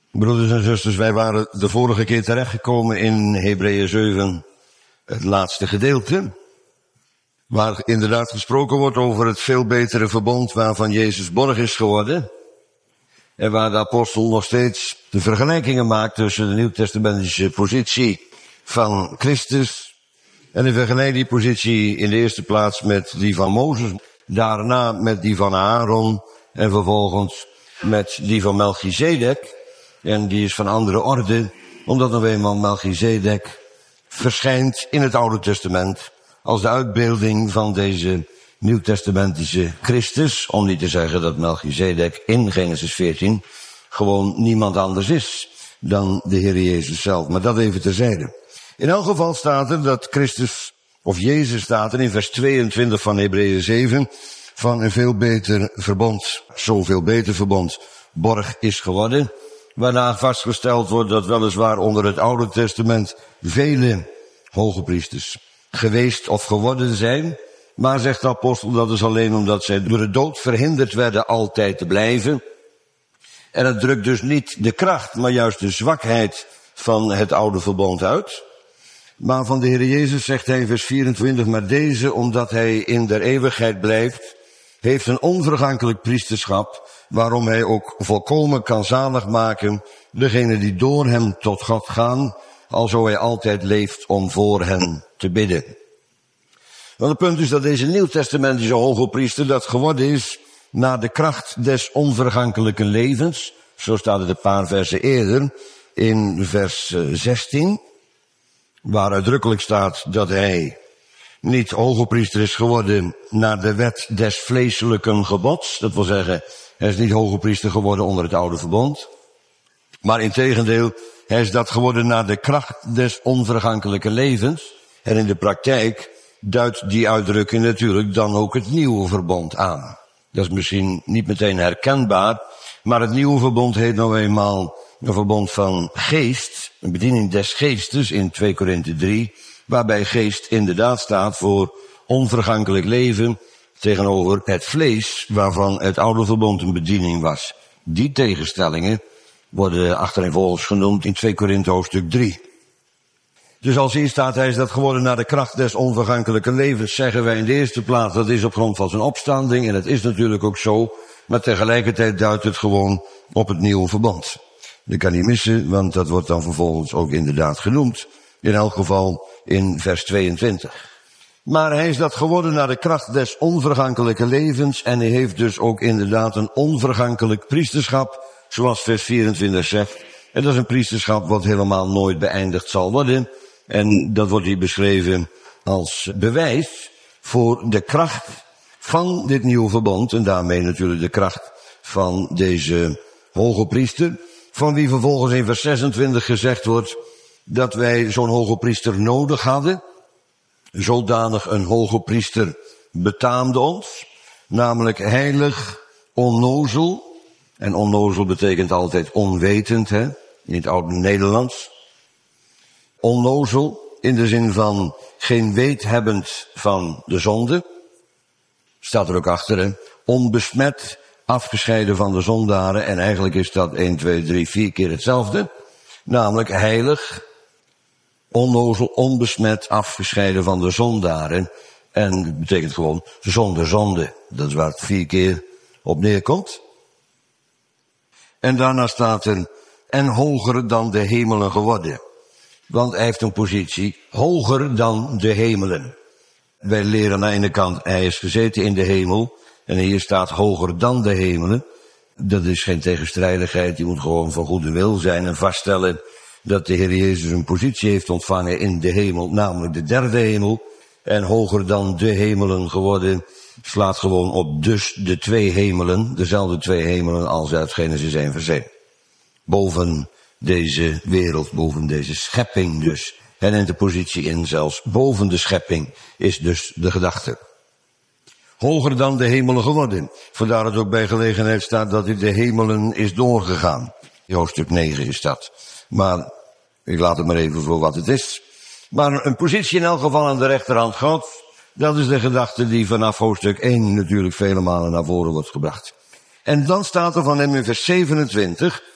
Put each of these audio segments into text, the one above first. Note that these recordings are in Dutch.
Broeders en zusters, wij waren de vorige keer terechtgekomen in Hebreeën 7, het laatste gedeelte, waar inderdaad gesproken wordt over het veel betere verbond waarvan Jezus borg is geworden. En waar de apostel nog steeds de vergelijkingen maakt tussen de nieuwtestamentische positie van Christus. En hij vergelijkt die positie in de eerste plaats met die van Mozes, daarna met die van Aaron en vervolgens met die van Melchizedek. En die is van andere orde, omdat nou eenmaal Melchizedek verschijnt in het Oude Testament als de uitbeelding van deze nieuwtestamentische Christus. Om niet te zeggen dat Melchizedek in Genesis 14 gewoon niemand anders is dan de Heer Jezus zelf. Maar dat even terzijde. In elk geval staat er dat Christus, of Jezus staat er in vers 22 van Hebreeën 7, van een veel beter verbond, zoveel beter verbond, borg is geworden. Waarna vastgesteld wordt dat weliswaar onder het Oude Testament vele hoge priesters geweest of geworden zijn. Maar zegt de apostel, dat is alleen omdat zij door de dood verhinderd werden altijd te blijven. En het drukt dus niet de kracht, maar juist de zwakheid van het oude verbond uit. Maar van de Heer Jezus zegt hij in vers 24, maar deze, omdat hij in der eeuwigheid blijft, heeft een onvergankelijk priesterschap, waarom hij ook volkomen kan zalig maken degene die door hem tot God gaan, alzo hij altijd leeft om voor hen te bidden. Want het punt is dat deze nieuwtestamentische hoge priester dat geworden is naar de kracht des onvergankelijke levens. Zo staat het een paar versen eerder in vers 16, waar uitdrukkelijk staat dat hij niet hoge priester is geworden naar de wet des vleeselijken gebods. Dat wil zeggen, hij is niet hoge priester geworden onder het oude verbond. Maar integendeel, hij is dat geworden naar de kracht des onvergankelijke levens. En in de praktijk duidt die uitdrukking natuurlijk dan ook het nieuwe verbond aan. Dat is misschien niet meteen herkenbaar, maar het nieuwe verbond heet nou eenmaal een verbond van geest, een bediening des geestes in 2 Korinthe 3, waarbij geest inderdaad staat voor onvergankelijk leven tegenover het vlees, waarvan het oude verbond een bediening was. Die tegenstellingen worden achtereenvolgens genoemd in 2 Korinthe hoofdstuk 3. Dus als hier staat, hij is dat geworden naar de kracht des onvergankelijke levens, zeggen wij in de eerste plaats, dat is op grond van zijn opstanding, en dat is natuurlijk ook zo, maar tegelijkertijd duidt het gewoon op het nieuwe verbond. Dat kan niet missen, want dat wordt dan vervolgens ook inderdaad genoemd, in elk geval in vers 22. Maar hij is dat geworden naar de kracht des onvergankelijke levens, en hij heeft dus ook inderdaad een onvergankelijk priesterschap, zoals vers 24 zegt. En dat is een priesterschap wat helemaal nooit beëindigd zal worden. En dat wordt hier beschreven als bewijs voor de kracht van dit nieuwe verbond. En daarmee natuurlijk de kracht van deze hoge priester. Van wie vervolgens in vers 26 gezegd wordt dat wij zo'n hoge priester nodig hadden. Zodanig een hoge priester betaamde ons. Namelijk heilig, onnozel. En onnozel betekent altijd onwetend, hè, in het oude Nederlands. Onnozel in de zin van geen weet hebbend van de zonde. Staat er ook achter, hè. Onbesmet, afgescheiden van de zondaren. En eigenlijk is dat 1, 2, 3, 4 keer hetzelfde. Namelijk heilig, onnozel, onbesmet, afgescheiden van de zondaren. En dat betekent gewoon zonder zonde. Dat is waar het 4 keer op neerkomt. En daarna staat er, en hoger dan de hemelen geworden. Want hij heeft een positie hoger dan de hemelen. Wij leren aan de ene kant, hij is gezeten in de hemel. En hier staat hoger dan de hemelen. Dat is geen tegenstrijdigheid, je moet gewoon van goede wil zijn en vaststellen dat de Heer Jezus een positie heeft ontvangen in de hemel, namelijk de derde hemel. En hoger dan de hemelen geworden slaat gewoon op dus de 2 hemelen, dezelfde 2 hemelen als uit Genesis 1 vers 1. Boven deze wereld, boven deze schepping dus. En in de positie in zelfs boven de schepping is dus de gedachte. Hoger dan de hemelen geworden. Vandaar dat ook bij gelegenheid staat dat hij de hemelen is doorgegaan. Hoofdstuk 9 is dat. Maar ik laat het maar even voor wat het is. Maar een positie in elk geval aan de rechterhand Gods, dat is de gedachte die vanaf hoofdstuk 1 natuurlijk vele malen naar voren wordt gebracht. En dan staat er van hem in vers 27,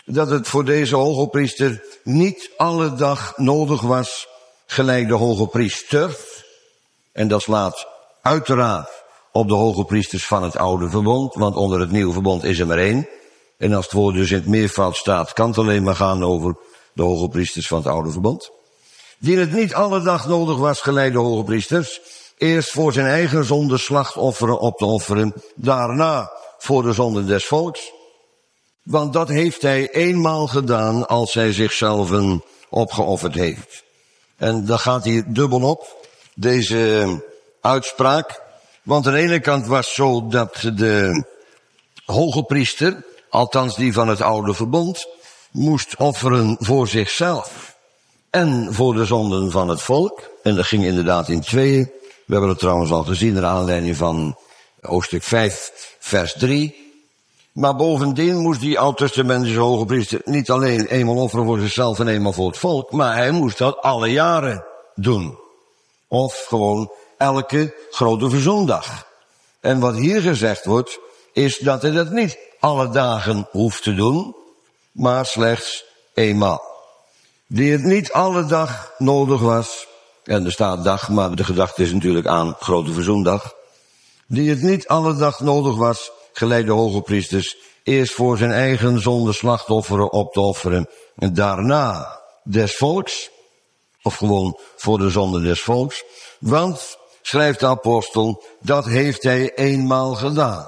dat het voor deze hogepriester niet alle dag nodig was, gelijk de hogepriester. En dat slaat uiteraard op de hogepriesters van het oude verbond, want onder het nieuwe verbond is er maar één. En als het woord dus in het meervoud staat, kan het alleen maar gaan over de hogepriesters van het oude verbond. Die het niet alle dag nodig was, gelijk de hogepriesters, eerst voor zijn eigen zonde slachtofferen op te offeren, daarna voor de zonden des volks. Want dat heeft hij eenmaal gedaan als hij zichzelf opgeofferd heeft. En daar gaat hij dubbel op, deze uitspraak. Want aan de ene kant was het zo dat de hogepriester, althans die van het oude verbond, moest offeren voor zichzelf en voor de zonden van het volk. En dat ging inderdaad in tweeën. We hebben het trouwens al gezien naar aanleiding van hoofdstuk 5, vers 3. Maar bovendien moest die oud-testamentische hogepriester niet alleen eenmaal offeren voor zichzelf en eenmaal voor het volk, maar hij moest dat alle jaren doen. Of gewoon elke grote verzoendag. En wat hier gezegd wordt, is dat hij dat niet alle dagen hoeft te doen, maar slechts eenmaal. Die het niet alle dag nodig was, en er staat dag, maar de gedachte is natuurlijk aan grote verzoendag. Die het niet alle dag nodig was, gelijk de hogepriesters, eerst voor zijn eigen zonde slachtofferen op te offeren, en daarna des volks, of gewoon voor de zonde des volks. Want, schrijft de apostel, dat heeft hij eenmaal gedaan.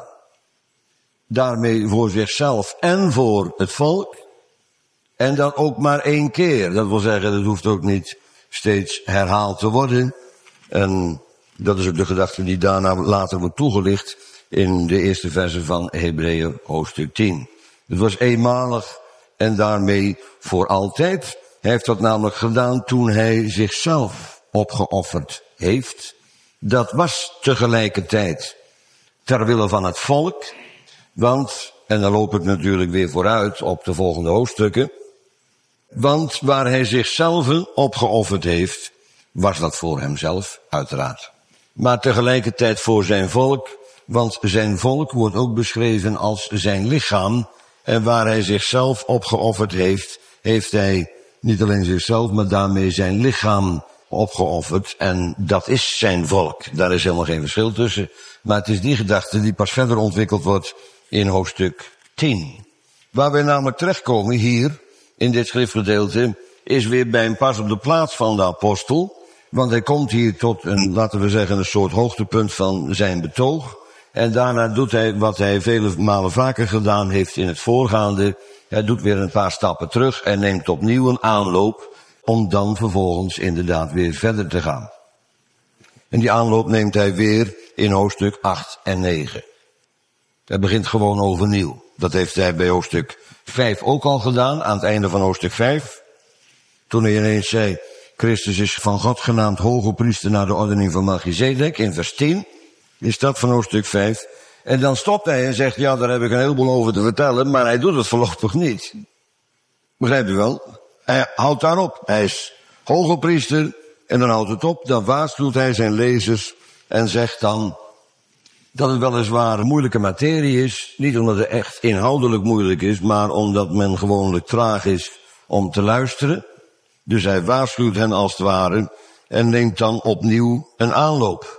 Daarmee voor zichzelf en voor het volk. En dat ook maar één keer. Dat wil zeggen, dat hoeft ook niet steeds herhaald te worden. En dat is ook de gedachte die daarna later wordt toegelicht in de eerste versen van Hebreeën hoofdstuk 10. Het was eenmalig en daarmee voor altijd. Hij heeft dat namelijk gedaan toen hij zichzelf opgeofferd heeft. Dat was tegelijkertijd ter wille van het volk. Want, en dan loop ik natuurlijk weer vooruit op de volgende hoofdstukken. Want waar hij zichzelf opgeofferd heeft, was dat voor hemzelf, uiteraard. Maar tegelijkertijd voor zijn volk, want zijn volk wordt ook beschreven als zijn lichaam. En waar hij zichzelf opgeofferd heeft, heeft hij niet alleen zichzelf, maar daarmee zijn lichaam opgeofferd. En dat is zijn volk. Daar is helemaal geen verschil tussen. Maar het is die gedachte die pas verder ontwikkeld wordt in hoofdstuk 10. Waar wij namelijk terechtkomen hier, in dit schriftgedeelte, is weer bij een pas op de plaats van de apostel. Want hij komt hier tot een, laten we zeggen, een soort hoogtepunt van zijn betoog. En daarna doet hij wat hij vele malen vaker gedaan heeft in het voorgaande. Hij doet weer een paar stappen terug en neemt opnieuw een aanloop om dan vervolgens inderdaad weer verder te gaan. En die aanloop neemt hij weer in hoofdstuk 8 en 9. Hij begint gewoon overnieuw. Dat heeft hij bij hoofdstuk 5 ook al gedaan, aan het einde van hoofdstuk 5. Toen hij ineens zei, Christus is van God genaamd hoge priester naar de ordening van Melchizedek, in vers 10. Is dat van hoofdstuk 5. En dan stopt hij en zegt, ja, daar heb ik een heleboel over te vertellen, maar hij doet het voorlopig niet. Begrijpt u wel? Hij houdt daarop. Hij is hoge priester en dan houdt het op. Dan waarschuwt hij zijn lezers en zegt dan dat het weliswaar een moeilijke materie is. Niet omdat het echt inhoudelijk moeilijk is, maar omdat men gewoonlijk traag is om te luisteren. Dus hij waarschuwt hen als het ware en neemt dan opnieuw een aanloop.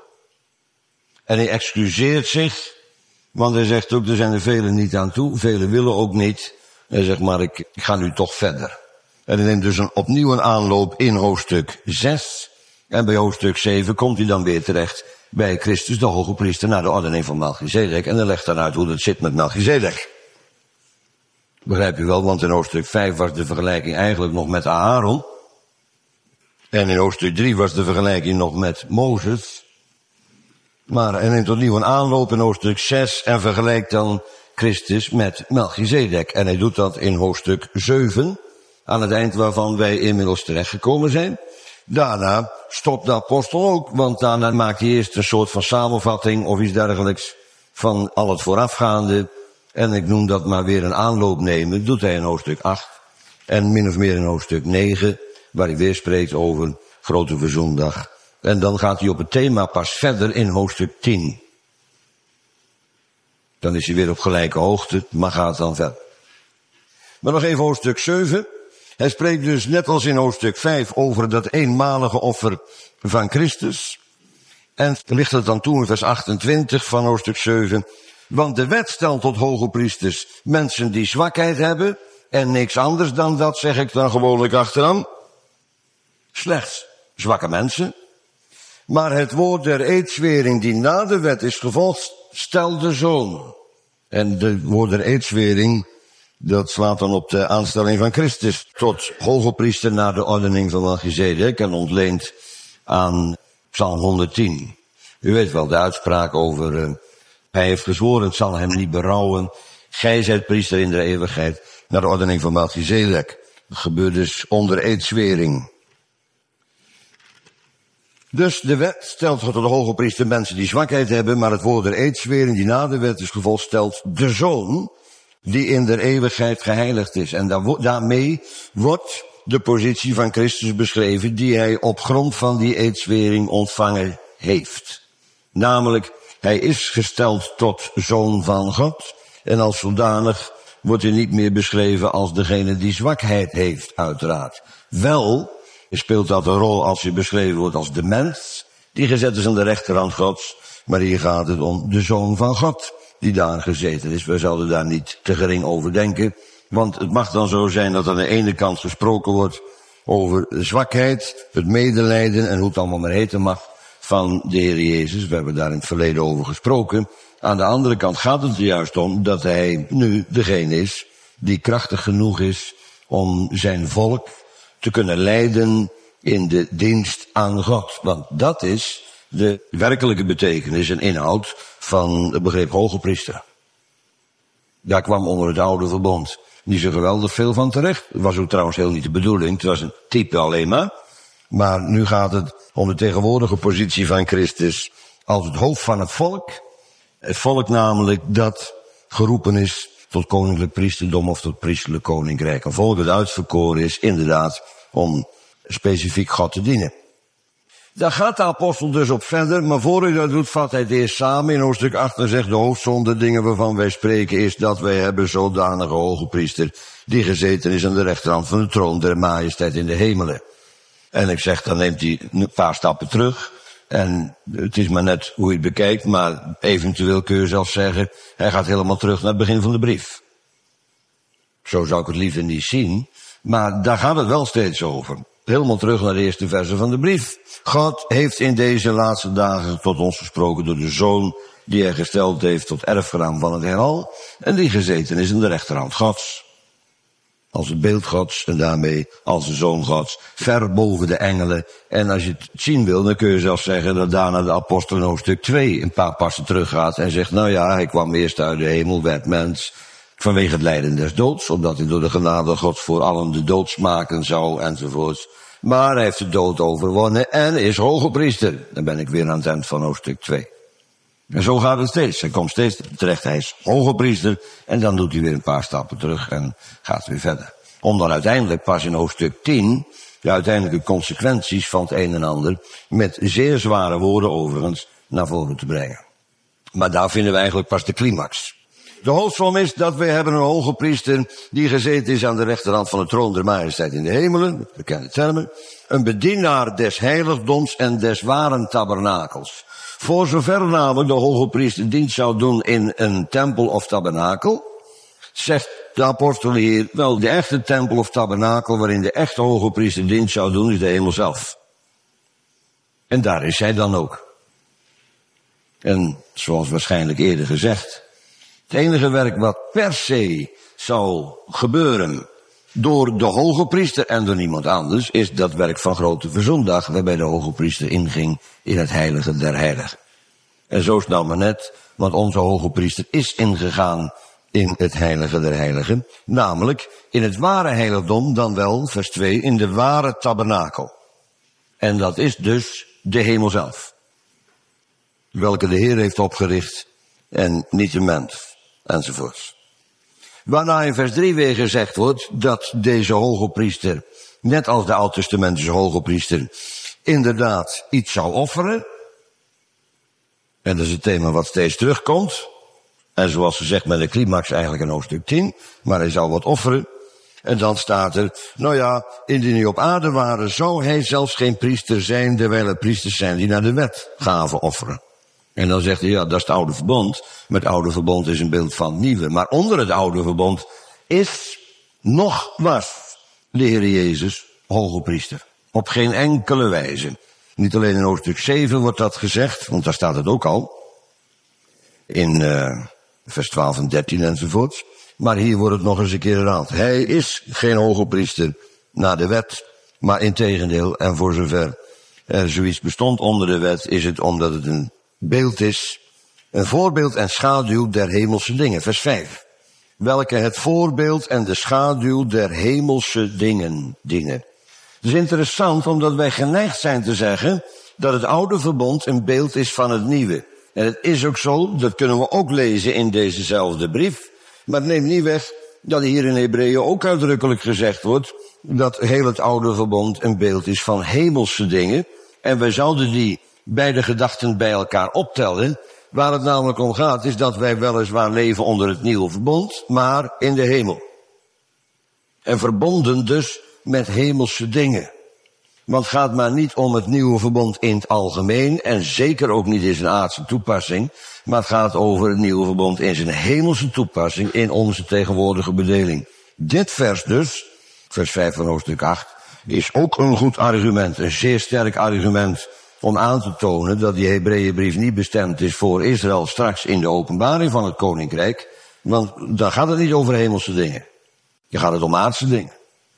En hij excuseert zich, want hij zegt ook, er zijn er velen niet aan toe, velen willen ook niet. Hij zegt, maar ik ga nu toch verder. En hij neemt dus opnieuw een aanloop in hoofdstuk 6. En bij hoofdstuk 7 komt hij dan weer terecht bij Christus, de hoge priester, naar de ordening van Melchizedek. En hij legt dan uit hoe dat zit met Melchizedek. Begrijp je wel, want in hoofdstuk 5 was de vergelijking eigenlijk nog met Aaron. En in hoofdstuk 3 was de vergelijking nog met Mozes. Maar hij neemt opnieuw een aanloop in hoofdstuk 6 en vergelijkt dan Christus met Melchizedek. En hij doet dat in hoofdstuk 7, aan het eind waarvan wij inmiddels terechtgekomen zijn. Daarna stopt de apostel ook, want daarna maakt hij eerst een soort van samenvatting of iets dergelijks van al het voorafgaande. En ik noem dat maar weer een aanloop nemen, doet hij in hoofdstuk 8 en min of meer in hoofdstuk 9, waar hij weer spreekt over grote verzoendag. En dan gaat hij op het thema pas verder in hoofdstuk 10. Dan is hij weer op gelijke hoogte, maar gaat dan verder. Maar nog even hoofdstuk 7. Hij spreekt dus net als in hoofdstuk 5 over dat eenmalige offer van Christus. En ligt het dan toe in vers 28 van hoofdstuk 7. Want de wet stelt tot hoge priesters mensen die zwakheid hebben. En niks anders dan dat, zeg ik dan gewoonlijk achteraan. Slechts zwakke mensen. Maar het woord der eedzwering die na de wet is gevolgd, stelt de zoon. En de woord der eedzwering, dat slaat dan op de aanstelling van Christus tot hoge priester naar de ordening van Melchizedek en ontleend aan Psalm 110. U weet wel de uitspraak over, hij heeft gezworen, het zal hem niet berouwen. Gij zijt priester in de eeuwigheid naar de ordening van Melchizedek. Dat gebeurt dus onder eedzwering. Dus de wet stelt tot de hoge priester mensen die zwakheid hebben, maar het woord der eedzwering die na de wet is gevolgd stelt de zoon die in der eeuwigheid geheiligd is. En daarmee wordt de positie van Christus beschreven die hij op grond van die eedzwering ontvangen heeft. Namelijk, hij is gesteld tot zoon van God en als zodanig wordt hij niet meer beschreven als degene die zwakheid heeft, uiteraard. Wel speelt dat een rol als hij beschreven wordt als de mens die gezet is aan de rechterhand Gods, maar hier gaat het om de zoon van God die daar gezeten is. We zouden daar niet te gering over denken, want het mag dan zo zijn dat aan de ene kant gesproken wordt over de zwakheid, het medelijden en hoe het allemaal maar heten mag van de Heer Jezus. We hebben daar in het verleden over gesproken. Aan de andere kant gaat het er juist om dat hij nu degene is die krachtig genoeg is om zijn volk te kunnen leiden in de dienst aan God. Want dat is de werkelijke betekenis en inhoud van het begrip hoge priester. Daar kwam onder het oude verbond niet zo geweldig veel van terecht. Dat was ook trouwens heel niet de bedoeling. Het was een type alleen maar. Maar nu gaat het om de tegenwoordige positie van Christus als het hoofd van het volk. Het volk namelijk dat geroepen is tot koninklijk priesterdom of tot priesterlijk koninkrijk. Een volk dat uitverkoren is inderdaad om specifiek God te dienen. Daar gaat de apostel dus op verder, maar voor hij dat doet, vat hij het eerst samen in hoofdstuk 8 en zegt: de hoofdsom der dingen waarvan wij spreken is dat wij hebben zodanige hoge priester die gezeten is aan de rechterhand van de troon der majesteit in de hemelen. En ik zeg, dan neemt hij een paar stappen terug. En het is maar net hoe je het bekijkt, maar eventueel kun je zelfs zeggen, hij gaat helemaal terug naar het begin van de brief. Zo zou ik het liever niet zien, maar daar gaat het wel steeds over. Helemaal terug naar de eerste versen van de brief. God heeft in deze laatste dagen tot ons gesproken door de Zoon die hij gesteld heeft tot erfgenaam van het heelal en die gezeten is in de rechterhand Gods. Als het beeld Gods en daarmee als de Zoon Gods, ver boven de engelen. En als je het zien wil, dan kun je zelfs zeggen dat daarna de apostel in hoofdstuk 2 een paar passen teruggaat en zegt, nou ja, hij kwam eerst uit de hemel, werd mens, vanwege het lijden des doods, omdat hij door de genade Gods voor allen de dood smaken zou, enzovoorts. Maar hij heeft de dood overwonnen en is hoge priester. Dan ben ik weer aan het eind van hoofdstuk 2. En zo gaat het steeds. Hij komt steeds terecht, hij is hoge priester en dan doet hij weer een paar stappen terug en gaat weer verder. Om dan uiteindelijk pas in hoofdstuk 10 de uiteindelijke consequenties van het een en ander met zeer zware woorden overigens naar voren te brengen. Maar daar vinden we eigenlijk pas de climax. De hoofdsom is dat wij hebben een hoge priester die gezeten is aan de rechterhand van de troon der majesteit in de hemelen, bekende termen, een bedienaar des heiligdoms en des waren tabernakels. Voor zover namelijk de hoge priester dienst zou doen in een tempel of tabernakel, zegt de apostel hier, wel, de echte tempel of tabernakel waarin de echte hoge priester dienst zou doen, is de hemel zelf. En daar is hij dan ook. En zoals waarschijnlijk eerder gezegd, het enige werk wat per se zou gebeuren door de hoge priester en door niemand anders, is dat werk van grote verzoendag, waarbij de hoge priester inging in het heilige der heiligen. En zo snel maar net, want onze hoge priester is ingegaan in het heilige der heiligen, namelijk in het ware heiligdom, dan wel, vers 2, in de ware tabernakel. En dat is dus de hemel zelf, welke de Heer heeft opgericht en niet de mens, enzovoorts. Waarna in vers 3 weer gezegd wordt dat deze hoge priester, net als de oud-testamentische hoge priester, inderdaad iets zou offeren. En dat is het thema wat steeds terugkomt. En zoals gezegd met de climax eigenlijk in hoofdstuk 10. Maar hij zou wat offeren. En dan staat er, nou ja, indien hij op aarde waren, zou hij zelfs geen priester zijn, terwijl er priesters zijn die naar de wet gaven offeren. En dan zegt hij, ja, dat is het oude verbond. Maar het oude verbond is een beeld van het nieuwe. Maar onder het oude verbond is, nog was de Heer Jezus hoge priester. Op geen enkele wijze. Niet alleen in hoofdstuk 7 wordt dat gezegd, want daar staat het ook al. In vers 12 en 13 enzovoort. Maar hier wordt het nog eens een keer herhaald. Hij is geen hoge priester naar de wet, maar integendeel. En voor zover er zoiets bestond onder de wet, is het omdat het een beeld is, een voorbeeld en schaduw der hemelse dingen. Vers 5. Welke het voorbeeld en de schaduw der hemelse dingen dienen. Het is interessant omdat wij geneigd zijn te zeggen dat het oude verbond een beeld is van het nieuwe. En het is ook zo, dat kunnen we ook lezen in dezezelfde brief. Maar het neemt niet weg dat hier in Hebreeën ook uitdrukkelijk gezegd wordt dat heel het oude verbond een beeld is van hemelse dingen. En wij zouden die beide gedachten bij elkaar optellen. Waar het namelijk om gaat is dat wij weliswaar leven onder het nieuwe verbond, maar in de hemel. En verbonden dus met hemelse dingen. Want het gaat maar niet om het nieuwe verbond in het algemeen, en zeker ook niet in zijn aardse toepassing, maar het gaat over het nieuwe verbond in zijn hemelse toepassing in onze tegenwoordige bedeling. Dit vers dus, vers 5 van hoofdstuk 8, is ook een goed argument, een zeer sterk argument om aan te tonen dat die Hebreeënbrief niet bestemd is voor Israël straks in de openbaring van het koninkrijk, want dan gaat het niet over hemelse dingen. Dan gaat het om aardse dingen.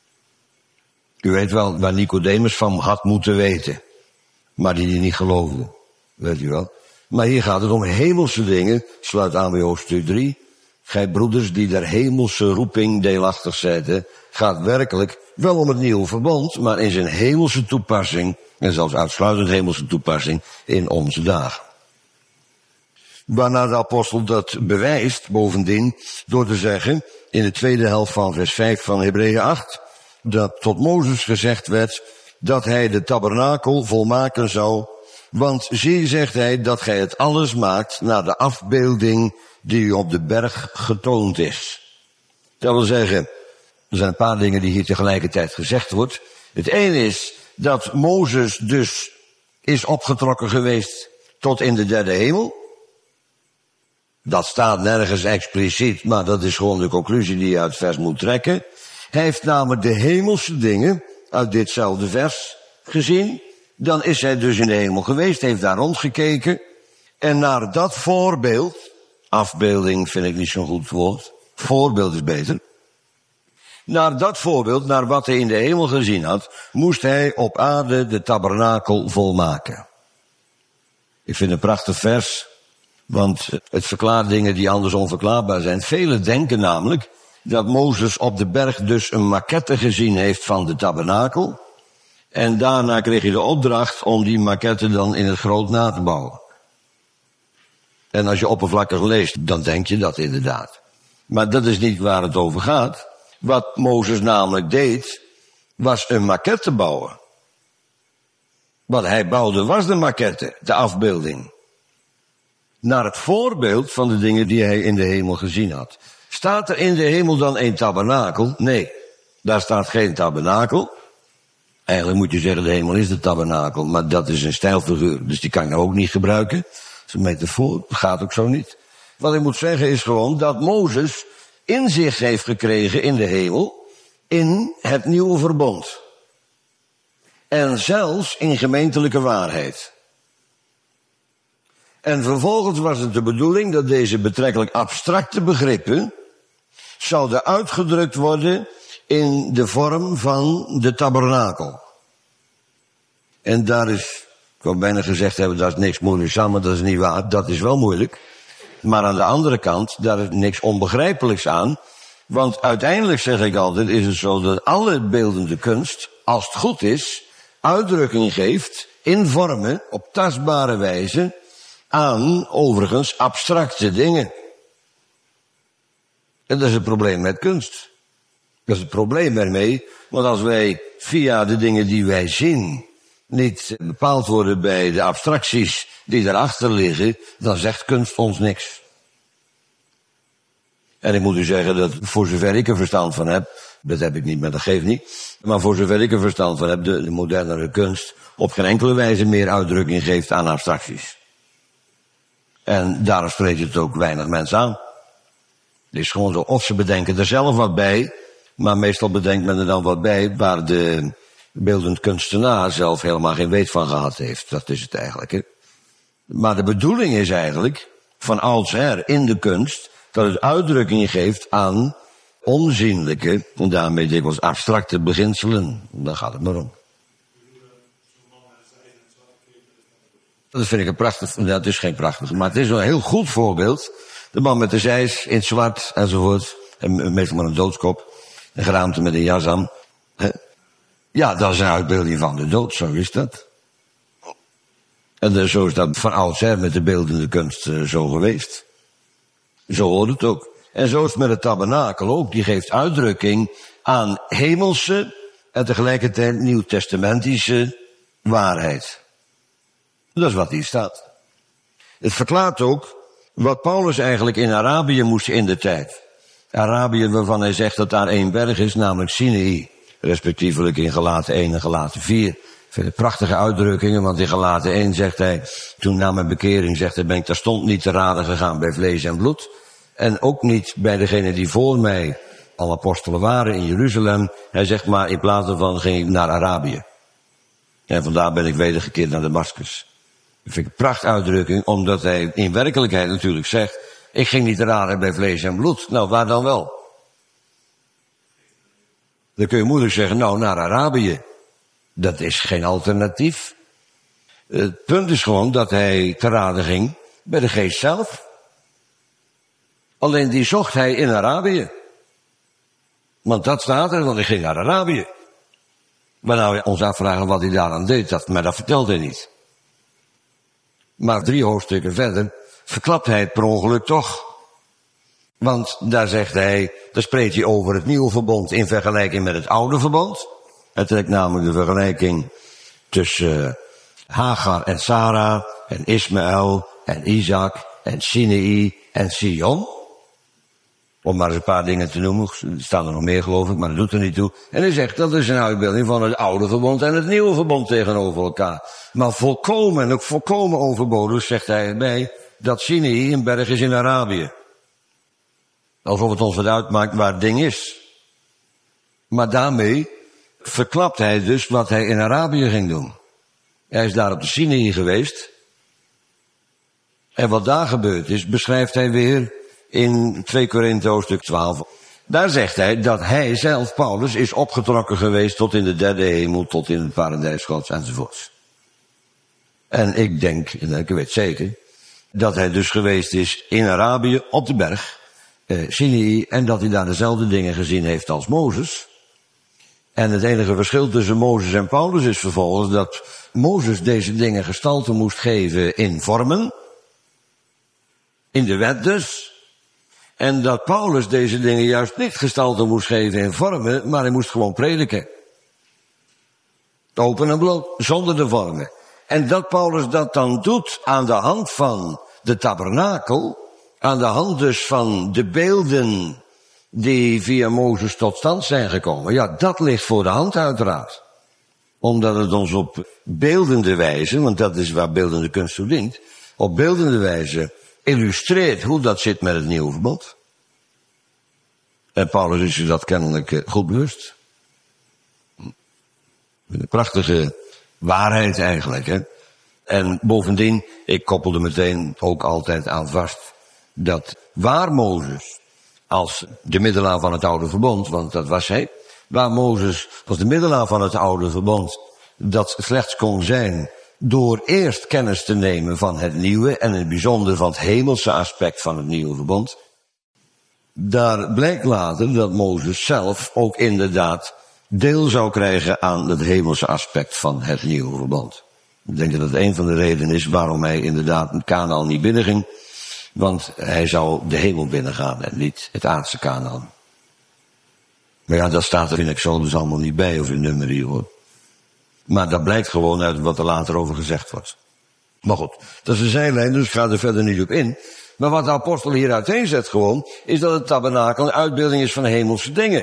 U weet wel waar Nicodemus van had moeten weten, maar die niet geloofde. Weet u wel. Maar hier gaat het om hemelse dingen, sluit aan bij hoofdstuk 3. Gij broeders die der hemelse roeping deelachtig zijt, gaat werkelijk wel om het nieuwe verbond, maar in zijn hemelse toepassing, en zelfs uitsluitend hemelse toepassing, in onze dagen. Waarna de apostel dat bewijst, bovendien, door te zeggen, in de tweede helft van vers 5 van Hebreeën 8, dat tot Mozes gezegd werd dat hij de tabernakel volmaken zou, want zie, zegt hij, dat gij het alles maakt naar de afbeelding die u op de berg getoond is. Dat wil zeggen, er zijn een paar dingen die hier tegelijkertijd gezegd wordt. Het ene is dat Mozes dus is opgetrokken geweest tot in de derde hemel. Dat staat nergens expliciet, maar dat is gewoon de conclusie die je uit het vers moet trekken. Hij heeft namelijk de hemelse dingen uit ditzelfde vers gezien. Dan is hij dus in de hemel geweest, heeft daar rondgekeken. En naar dat voorbeeld, afbeelding vind ik niet zo'n goed woord, voorbeeld is beter. Naar dat voorbeeld, naar wat hij in de hemel gezien had, moest hij op aarde de tabernakel volmaken. Ik vind het een prachtig vers, want het verklaart dingen die anders onverklaarbaar zijn. Velen denken namelijk dat Mozes op de berg dus een maquette gezien heeft van de tabernakel. En daarna kreeg hij de opdracht om die maquette dan in het groot na te bouwen. En als je oppervlakkig leest, dan denk je dat inderdaad. Maar dat is niet waar het over gaat. Wat Mozes namelijk deed, was een maquette bouwen. Wat hij bouwde was de maquette, de afbeelding. Naar het voorbeeld van de dingen die hij in de hemel gezien had. Staat er in de hemel dan een tabernakel? Nee, daar staat geen tabernakel. Eigenlijk moet je zeggen, de hemel is de tabernakel, maar dat is een stijlfiguur, dus die kan je nou ook niet gebruiken. Dat is een metafoor, dat gaat ook zo niet. Wat ik moet zeggen is gewoon dat Mozes inzicht heeft gekregen in de hemel, in het nieuwe verbond. En zelfs in gemeentelijke waarheid. En vervolgens was het de bedoeling dat deze betrekkelijk abstracte begrippen zouden uitgedrukt worden in de vorm van de tabernakel. En daar is, ik wou bijna gezegd hebben, daar is niks moeilijks aan, maar dat is niet waar, dat is wel moeilijk. Maar aan de andere kant, daar is niks onbegrijpelijks aan. Want uiteindelijk, zeg ik altijd, is het zo dat alle beeldende kunst, als het goed is, uitdrukking geeft in vormen, op tastbare wijze, aan overigens abstracte dingen. En dat is het probleem met kunst. Dat is het probleem ermee, want als wij via de dingen die wij zien niet bepaald worden bij de abstracties die daarachter liggen, dan zegt kunst ons niks. En ik moet u zeggen dat voor zover ik er verstand van heb, Dat heb ik niet, maar dat geeft niet. Maar voor zover ik er verstand van heb, de modernere kunst op geen enkele wijze meer uitdrukking geeft aan abstracties. En daarom spreekt het ook weinig mensen aan. Het is gewoon zo, of ze bedenken er zelf wat bij, maar meestal bedenkt men er dan wat bij waar de beeldend kunstenaar zelf helemaal geen weet van gehad heeft. Dat is het eigenlijk. Hè? Maar de bedoeling is eigenlijk, van oudsher in de kunst, dat het uitdrukking geeft aan onzienlijke, en daarmee dikwijls abstracte beginselen. Daar gaat het maar om. Dat vind ik een prachtig, dat is geen prachtig, maar het is een heel goed voorbeeld. De man met de zeis in het zwart enzovoort, en meestal met een doodskop, een geraamte met een jas aan. Ja, dat is een uitbeelding van de dood, zo is dat. En zo is dat van oudsher met de beeldende kunst zo geweest. Zo hoort het ook. En zo is het met het tabernakel ook. Die geeft uitdrukking aan hemelse en tegelijkertijd nieuwtestamentische waarheid. Dat is wat hier staat. Het verklaart ook wat Paulus eigenlijk in Arabië moest in de tijd. Arabië waarvan hij zegt dat daar één berg is, namelijk Sinaï. Respectievelijk in Galaten 1 en Galaten 4. Ik vind het prachtige uitdrukkingen, want in Galaten 1 zegt hij, toen na mijn bekering, zegt hij, ben ik terstond niet te raden gegaan bij vlees en bloed. En ook niet bij degenen die voor mij al apostelen waren in Jeruzalem. Hij zegt maar, in plaats daarvan ging ik naar Arabië. En vandaar ben ik wedergekeerd naar Damascus. Dat vind ik een prachtuitdrukking, omdat hij in werkelijkheid natuurlijk zegt, ik ging niet te raden bij vlees en bloed. Nou, waar dan wel? Dan kun je moeilijk zeggen, nou, naar Arabië. Dat is geen alternatief. Het punt is gewoon dat hij te raden ging bij de geest zelf. Alleen die zocht hij in Arabië. Want dat staat er, want hij ging naar Arabië. Maar nou we ons afvragen wat hij daaraan deed, maar dat vertelt hij niet. Maar 3 hoofdstukken verder verklapt hij het per ongeluk toch. Want daar zegt hij, daar spreekt hij over het nieuwe verbond in vergelijking met het oude verbond. Hij trekt namelijk de vergelijking tussen Hagar en Sarah en Ismaël en Isaac en Sinaï en Sion. Om maar eens een paar dingen te noemen. Er staan er nog meer geloof ik, maar dat doet er niet toe. En hij zegt dat is een uitbeelding van het oude verbond en het nieuwe verbond tegenover elkaar. Maar volkomen en ook volkomen overbodig zegt hij erbij dat Sinaï een berg is in Arabië. Alsof het ons wat uitmaakt waar het ding is. Maar daarmee verklapt hij dus wat hij in Arabië ging doen. Hij is daar op de Sinaï geweest. En wat daar gebeurd is, beschrijft hij weer in 2 Korinthe hoofdstuk 12. Daar zegt hij dat hij zelf, Paulus, is opgetrokken geweest tot in de 3e hemel, tot in het paradijs Gods enzovoorts. En ik denk, en ik weet zeker, dat hij dus geweest is in Arabië op de berg, Sinaï, en dat hij daar dezelfde dingen gezien heeft als Mozes. En het enige verschil tussen Mozes en Paulus is vervolgens dat Mozes deze dingen gestalte moest geven in vormen, in de wet dus. En dat Paulus deze dingen juist niet gestalte moest geven in vormen, maar hij moest gewoon prediken. Open en bloot, zonder de vormen. En dat Paulus dat dan doet aan de hand van de tabernakel, aan de hand dus van de beelden die via Mozes tot stand zijn gekomen. Ja, dat ligt voor de hand uiteraard. Omdat het ons op beeldende wijze, want dat is waar beeldende kunst toe dient, op beeldende wijze illustreert hoe dat zit met het nieuwe verbond. En Paulus is zich dat kennelijk goed bewust. Een prachtige waarheid eigenlijk, hè. En bovendien, ik koppelde meteen ook altijd aan vast, dat waar Mozes als de middelaar van het oude verbond, want dat was hij, waar Mozes als de middelaar van het oude verbond, dat slechts kon zijn door eerst kennis te nemen van het nieuwe en in het bijzonder van het hemelse aspect van het nieuwe verbond. Daar blijkt later dat Mozes zelf ook inderdaad deel zou krijgen aan het hemelse aspect van het nieuwe verbond. Ik denk dat het een van de redenen is waarom hij inderdaad het Kanaän niet binnenging. Want hij zou de hemel binnengaan en niet het aardse Kanaän. Maar ja, dat staat er vind ik zo dus allemaal niet bij of in nummerie hoor. Maar dat blijkt gewoon uit wat er later over gezegd wordt. Maar goed, dat is een zijlijn, dus ik ga er verder niet op in. Maar wat de apostel hier uiteenzet gewoon, is dat het tabernakel een uitbeelding is van hemelse dingen.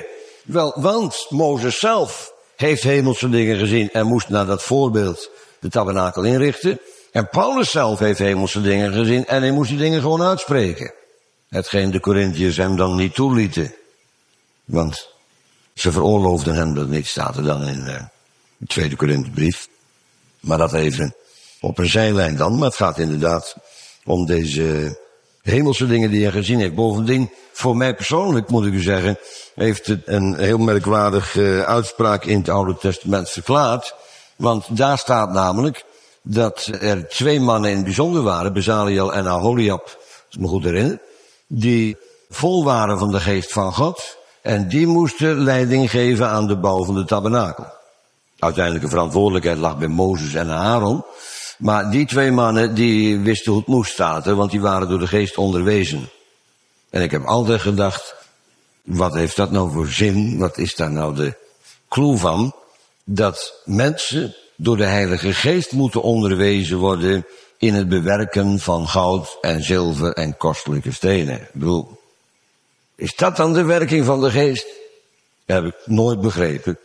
Wel, want Mozes zelf heeft hemelse dingen gezien en moest naar dat voorbeeld de tabernakel inrichten. En Paulus zelf heeft hemelse dingen gezien en hij moest die dingen gewoon uitspreken. Hetgeen de Korintiërs hem dan niet toelieten. Want ze veroorloofden hem dat niet, staat er dan in de tweede Korinthebrief. Maar dat even op een zijlijn dan. Maar het gaat inderdaad om deze hemelse dingen die hij gezien heeft. Bovendien, voor mij persoonlijk moet ik u zeggen, heeft het een heel merkwaardige uitspraak in het Oude Testament verklaard. Want daar staat namelijk dat er 2 mannen in het bijzonder waren, Bezaliel en Aholiab, als ik me goed herinner, die vol waren van de geest van God. En die moesten leiding geven aan de bouw van de tabernakel. Uiteindelijke verantwoordelijkheid lag bij Mozes en Aaron. Maar die 2 mannen, die wisten hoe het moest, staat er, want die waren door de geest onderwezen. En ik heb altijd gedacht, wat heeft dat nou voor zin? Wat is daar nou de clue van? Dat mensen door de Heilige Geest moeten onderwezen worden in het bewerken van goud en zilver en kostelijke stenen. Ik bedoel, is dat dan de werking van de Geest? Dat heb ik nooit begrepen.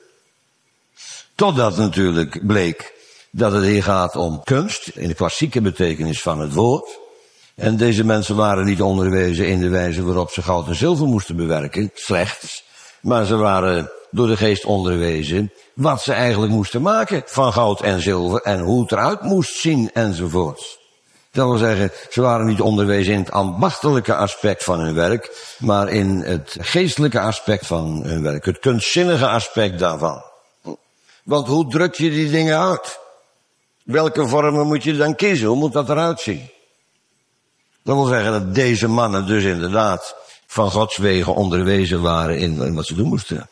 Totdat natuurlijk bleek dat het hier gaat om kunst, in de klassieke betekenis van het woord. En deze mensen waren niet onderwezen in de wijze waarop ze goud en zilver moesten bewerken, slechts. Maar ze waren door de geest onderwezen wat ze eigenlijk moesten maken van goud en zilver en hoe het eruit moest zien enzovoort. Dat wil zeggen, ze waren niet onderwezen in het ambachtelijke aspect van hun werk, maar in het geestelijke aspect van hun werk, het kunstzinnige aspect daarvan. Want hoe druk je die dingen uit? Welke vormen moet je dan kiezen? Hoe moet dat eruit zien? Dat wil zeggen dat deze mannen dus inderdaad van Gods wegen onderwezen waren in wat ze doen moesten.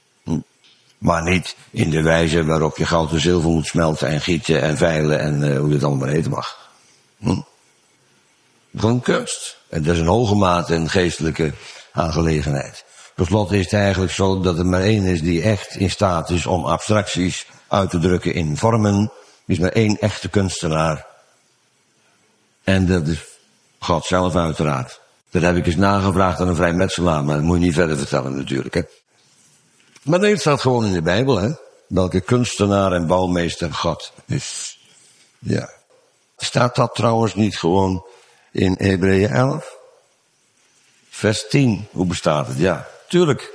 Maar niet in de wijze waarop je goud en zilver moet smelten en gieten en veilen en hoe je het allemaal eten mag. Gewoon kunst. En dat is een hoge mate een geestelijke aangelegenheid. Per slot is het eigenlijk zo dat er maar één is die echt in staat is om abstracties uit te drukken in vormen. Er is maar één echte kunstenaar. En dat is God zelf uiteraard. Dat heb ik eens nagevraagd aan een vrijmetselaar, maar dat moet je niet verder vertellen natuurlijk. Hè. Maar nee, het staat gewoon in de Bijbel, hè. Welke kunstenaar en bouwmeester God is. Ja. Staat dat trouwens niet gewoon in Hebreeën 11? Vers 10. Hoe bestaat het? Ja, tuurlijk.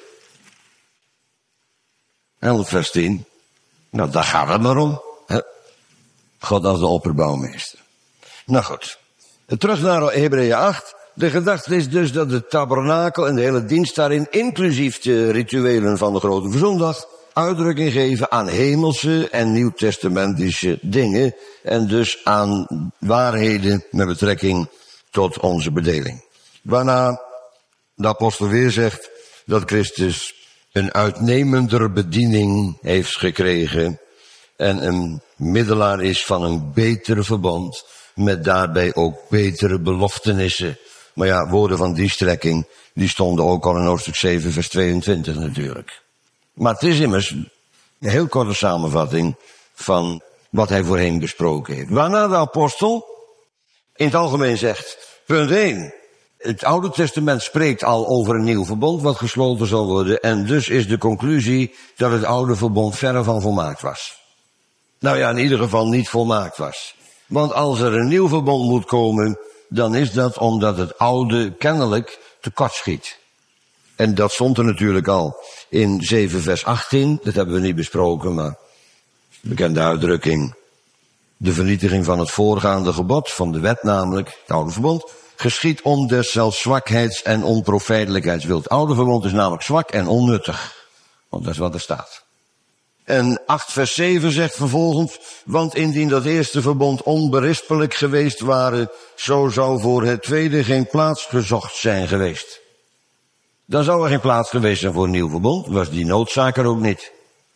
11 vers 10. Nou, daar gaat het maar om. Hè? God als de opperbouwmeester. Nou goed. Terug naar Hebreeën 8. De gedachte is dus dat de tabernakel en de hele dienst daarin, inclusief de rituelen van de grote verzondag, uitdrukking geven aan hemelse en nieuwtestamentische dingen en dus aan waarheden met betrekking tot onze bedeling. Waarna de apostel weer zegt dat Christus een uitnemender bediening heeft gekregen en een middelaar is van een betere verbond met daarbij ook betere beloftenissen. Maar ja, woorden van die strekking, die stonden ook al in hoofdstuk 7 vers 22 natuurlijk. Maar het is immers een heel korte samenvatting van wat hij voorheen besproken heeft. Waarna de apostel in het algemeen zegt, punt 1. Het Oude Testament spreekt al over een nieuw verbond wat gesloten zal worden. En dus is de conclusie dat het oude verbond verre van volmaakt was. Nou ja, in ieder geval niet volmaakt was. Want als er een nieuw verbond moet komen, dan is dat omdat het oude kennelijk tekortschiet. En dat stond er natuurlijk al in 7 vers 18. Dat hebben we niet besproken, maar bekende uitdrukking. De vernietiging van het voorgaande gebod, van de wet namelijk, het oude verbond, geschiet om deszelfs zwakheids- en onprofijtelijkheidswil. Het oude verbond is namelijk zwak en onnuttig. Want dat is wat er staat. En 8 vers 7 zegt vervolgens, want indien dat eerste verbond onberispelijk geweest waren, zo zou voor het tweede geen plaats gezocht zijn geweest. Dan zou er geen plaats geweest zijn voor een nieuw verbond, was die noodzaak er ook niet.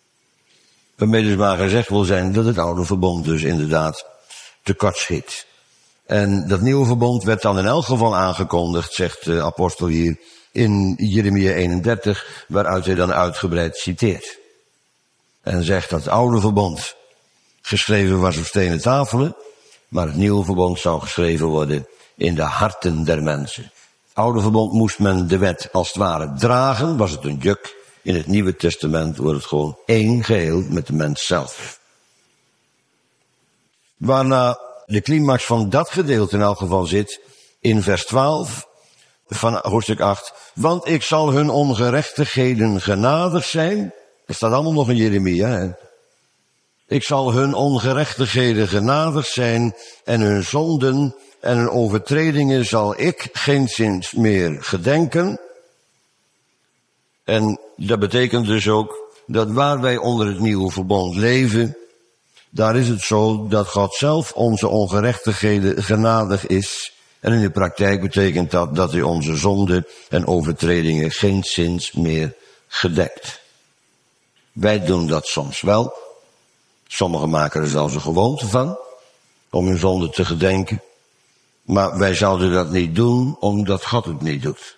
Waarmee dus maar gezegd wil zijn dat het oude verbond dus inderdaad tekortschiet. En dat nieuwe verbond werd dan in elk geval aangekondigd, zegt de apostel hier, in Jeremia 31, waaruit hij dan uitgebreid citeert. En zegt dat het oude verbond geschreven was op stenen tafelen, maar het nieuwe verbond zou geschreven worden in de harten der mensen. Het oude verbond moest men de wet als het ware dragen, was het een juk, In het Nieuwe Testament wordt het gewoon één geheel met de mens zelf. Waarna de climax van dat gedeelte in elk geval zit in vers 12 van hoofdstuk 8. Want ik zal hun ongerechtigheden genadig zijn. Dat staat allemaal nog in Jeremia. Hè? Ik zal hun ongerechtigheden genadig zijn en hun zonden en hun overtredingen zal ik geenszins meer gedenken. En dat betekent dus ook dat waar wij onder het nieuwe verbond leven, daar is het zo dat God zelf onze ongerechtigheden genadig is. En in de praktijk betekent dat dat hij onze zonden en overtredingen geenszins meer gedekt. Wij doen dat soms wel. Sommigen maken er zelfs een gewoonte van om hun zonde te gedenken. Maar wij zouden dat niet doen omdat God het niet doet.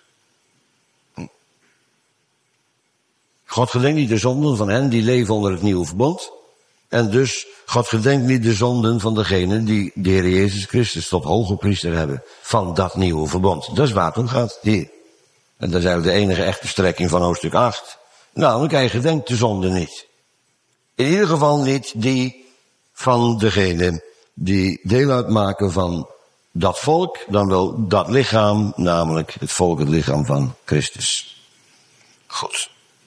God gedenkt niet de zonden van hen die leven onder het nieuwe verbond. En dus, God gedenkt niet de zonden van degenen die de Heer Jezus Christus tot hoge priester hebben van dat nieuwe verbond. Dat is waar het om gaat, hier. En dat is eigenlijk de enige echte strekking van hoofdstuk 8. Namelijk, hij gedenkt de zonden niet. In ieder geval niet die van degenen die deel uitmaken van dat volk, dan wel dat lichaam, namelijk het volk, het lichaam van Christus. Goed.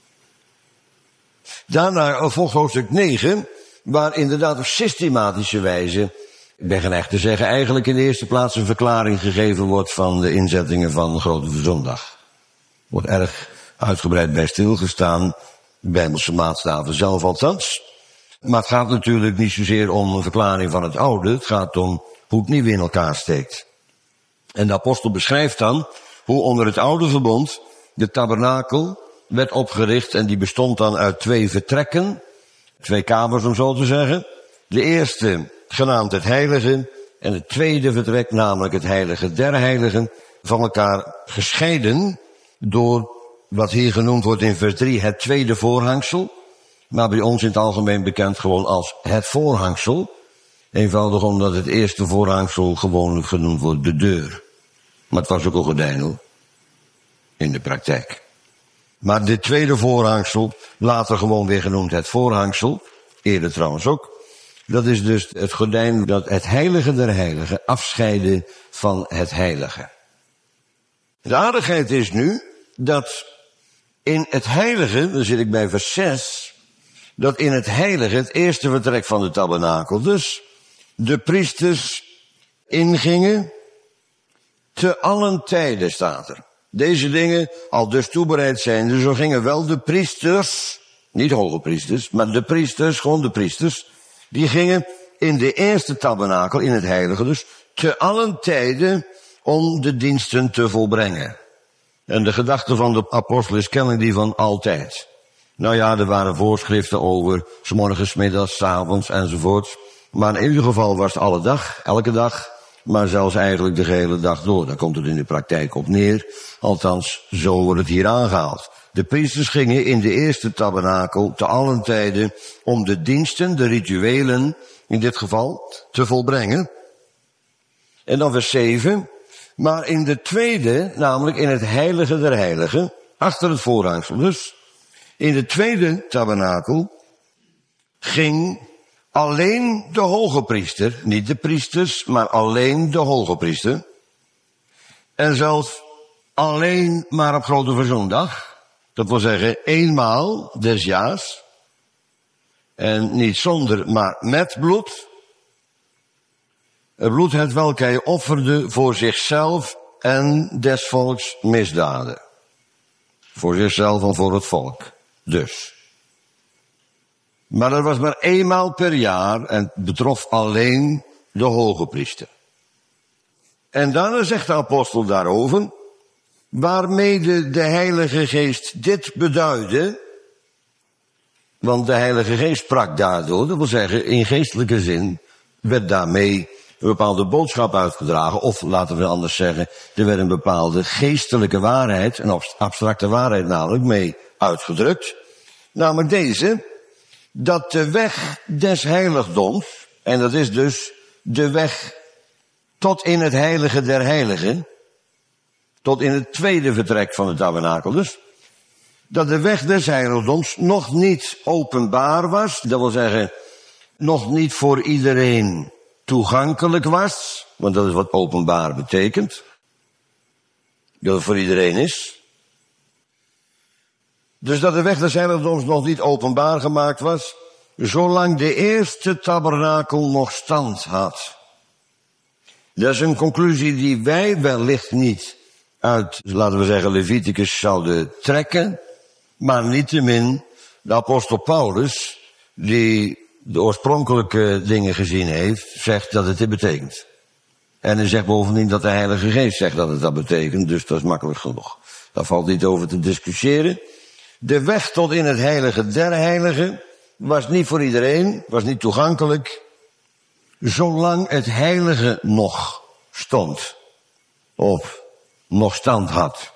Daarna volgt hoofdstuk 9, waar inderdaad op systematische wijze, ik ben geneigd te zeggen, eigenlijk in de eerste plaats een verklaring gegeven wordt van de inzettingen van de Grote Verzondag. Wordt erg uitgebreid bij stilgestaan, Bijbelse maatstaven zelf althans. Maar het gaat natuurlijk niet zozeer om een verklaring van het oude, het gaat om hoe het nieuwe in elkaar steekt. En de apostel beschrijft dan hoe onder het oude verbond de tabernakel werd opgericht en die bestond dan uit 2 vertrekken, 2 kamers om zo te zeggen. De eerste genaamd het heilige en het tweede vertrek, namelijk het heilige der heiligen, van elkaar gescheiden door wat hier genoemd wordt in vers 3 het tweede voorhangsel, maar bij ons in het algemeen bekend gewoon als het voorhangsel. Eenvoudig omdat het eerste voorhangsel gewoonlijk genoemd wordt de deur. Maar het was ook een gordijn hoor, in de praktijk. Maar dit tweede voorhangsel, later gewoon weer genoemd het voorhangsel, eerder trouwens ook, dat is dus het gordijn dat het heilige der heiligen afscheidde van het heilige. De aardigheid is nu dat in het heilige, dan zit ik bij vers 6, dat in het heilige, het eerste vertrek van de tabernakel, dus de priesters ingingen te allen tijden, staat er. Deze dingen al dus toebereid zijn, dus zo gingen wel de priesters, niet hoge priesters, maar de priesters, gewoon de priesters, die gingen in de eerste tabernakel, in het heilige dus, te allen tijden om de diensten te volbrengen. En de gedachte van de apostel is kennelijk die van altijd. Nou ja, er waren voorschriften over, 's morgens, 's middags, 's avonds enzovoort. Maar in ieder geval was het alle dag, elke dag, maar zelfs eigenlijk de hele dag door. Daar komt het in de praktijk op neer. Althans, zo wordt het hier aangehaald. De priesters gingen in de eerste tabernakel te allen tijden om de diensten, de rituelen, in dit geval, te volbrengen. En dan vers 7. Maar in de tweede, namelijk in het heilige der heiligen, achter het voorhangsel dus, in de tweede tabernakel ging alleen de hoge priester, niet de priesters, maar alleen de hoge priester. En zelfs alleen maar op Grote Verzondag, dat wil zeggen eenmaal des jaars, en niet zonder, maar met bloed. Het bloed het welk hij offerde voor zichzelf en des volks misdaden. Voor zichzelf en voor het volk, dus. Maar dat was maar eenmaal per jaar en betrof alleen de hoge priester. En dan zegt de apostel daarover, waarmee de Heilige Geest dit beduidde, want de Heilige Geest sprak daardoor, dat wil zeggen in geestelijke zin, werd daarmee een bepaalde boodschap uitgedragen, of laten we anders zeggen, er werd een bepaalde geestelijke waarheid, een abstracte waarheid namelijk, mee uitgedrukt. Namelijk deze, dat de weg des heiligdoms, en dat is dus de weg tot in het heilige der heiligen, tot in het tweede vertrek van de tabernakel dus, dat de weg des heiligdoms nog niet openbaar was. Dat wil zeggen, nog niet voor iedereen toegankelijk was. Want dat is wat openbaar betekent. Dat het voor iedereen is. Dus dat de weg des heiligdoms nog niet openbaar gemaakt was, zolang de eerste tabernakel nog stand had. Dat is een conclusie die wij wellicht niet uit, laten we zeggen, Leviticus zouden trekken. Maar niettemin, de apostel Paulus, die de oorspronkelijke dingen gezien heeft, zegt dat het dit betekent. En hij zegt bovendien dat de Heilige Geest zegt dat het dat betekent, dus dat is makkelijk genoeg. Daar valt niet over te discussiëren. De weg tot in het heilige der heiligen was niet voor iedereen, was niet toegankelijk, zolang het heilige nog stond, of nog stand had.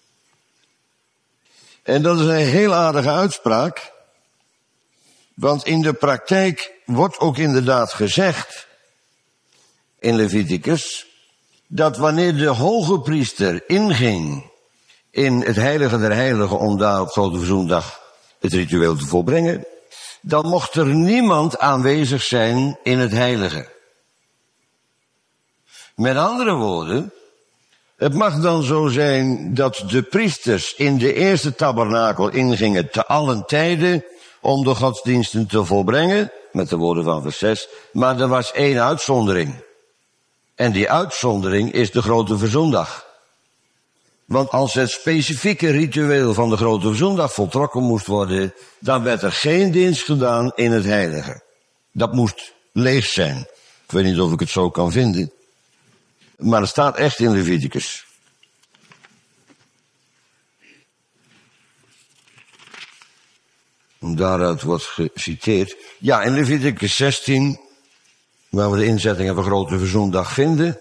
En dat is een heel aardige uitspraak, want in de praktijk wordt ook inderdaad gezegd, in Leviticus, dat wanneer de hoge priester inging in het heilige der heiligen om daar op Grote Verzoendag het ritueel te volbrengen, dan mocht er niemand aanwezig zijn in het heilige. Met andere woorden, het mag dan zo zijn dat de priesters in de eerste tabernakel ingingen te allen tijden om de godsdiensten te volbrengen, met de woorden van vers 6, maar er was één uitzondering. En die uitzondering is de Grote Verzoendag. Want als het specifieke ritueel van de Grote Verzoendag voltrokken moest worden, dan werd er geen dienst gedaan in het heilige. Dat moest leeg zijn. Ik weet niet of ik het zo kan vinden. Maar het staat echt in Leviticus. Daaruit wordt geciteerd. Ja, in Leviticus 16, waar we de inzettingen van Grote Verzoendag vinden.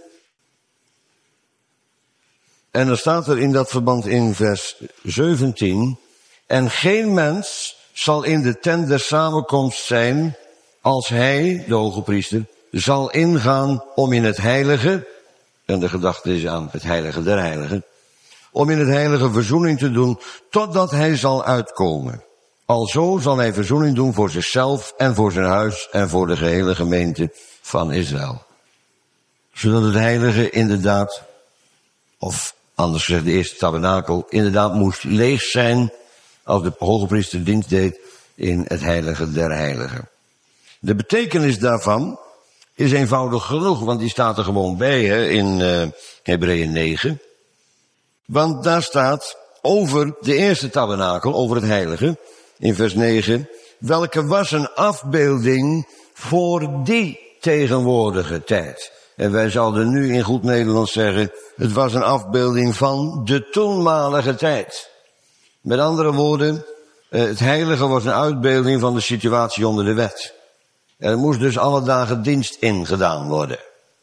En dan staat er in dat verband in vers 17... En geen mens zal in de tent der samenkomst zijn, als hij, de hoge priester, zal ingaan om in het heilige, en de gedachte is aan het heilige der heiligen, om in het heilige verzoening te doen, totdat hij zal uitkomen. Alzo zal hij verzoening doen voor zichzelf en voor zijn huis en voor de gehele gemeente van Israël. Zodat het heilige inderdaad, of anders gezegd de eerste tabernakel, inderdaad moest leeg zijn als de hoge priester dienst deed in het heilige der heiligen. De betekenis daarvan is eenvoudig genoeg, want die staat er gewoon bij in Hebreeën 9. Want daar staat over de eerste tabernakel, over het heilige, in vers 9, welke was een afbeelding voor die tegenwoordige tijd. En wij zouden nu in goed Nederlands zeggen, het was een afbeelding van de toenmalige tijd. Met andere woorden, het heilige was een uitbeelding van de situatie onder de wet. Er moest dus alle dagen dienst in gedaan worden.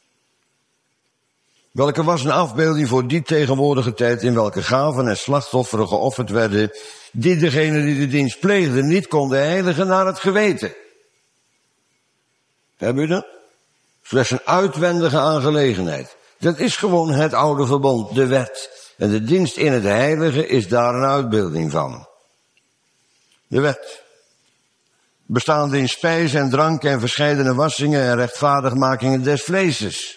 Welke was een afbeelding voor die tegenwoordige tijd in welke gaven en slachtofferen geofferd werden, die degene die de dienst pleegden niet konden heiligen naar het geweten. Hebben u dat? Slechts een uitwendige aangelegenheid. Dat is gewoon het oude verbond, de wet. En de dienst in het heilige is daar een uitbeelding van. De wet. Bestaande in spijs en drank en verscheidene wassingen en rechtvaardigmakingen des vleeses.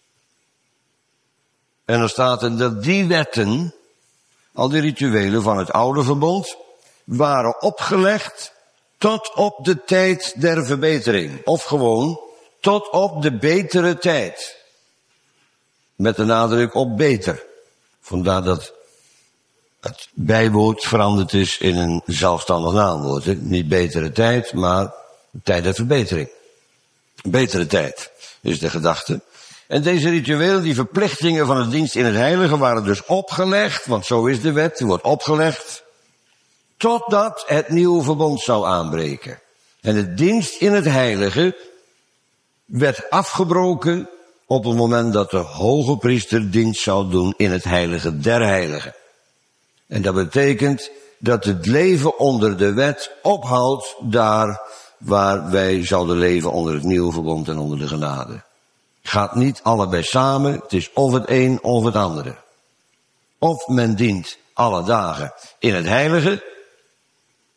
En dan staat er dat die wetten, al die rituelen van het oude verbond, waren opgelegd tot op de tijd der verbetering. Of gewoon tot op de betere tijd. Met de nadruk op beter. Vandaar dat het bijwoord veranderd is in een zelfstandig naamwoord. Niet betere tijd, maar tijd der verbetering. Betere tijd is de gedachte. En deze rituelen, die verplichtingen van de dienst in het heilige, waren dus opgelegd, want zo is de wet, die wordt opgelegd, totdat het nieuwe verbond zou aanbreken. En de dienst in het heilige werd afgebroken op het moment dat de hoge priester dienst zou doen in het heilige der heiligen. En dat betekent dat het leven onder de wet ophoudt daar waar wij zouden leven onder het nieuwe verbond en onder de genade. Gaat niet allebei samen, het is of het een of het andere. Of men dient alle dagen in het heilige,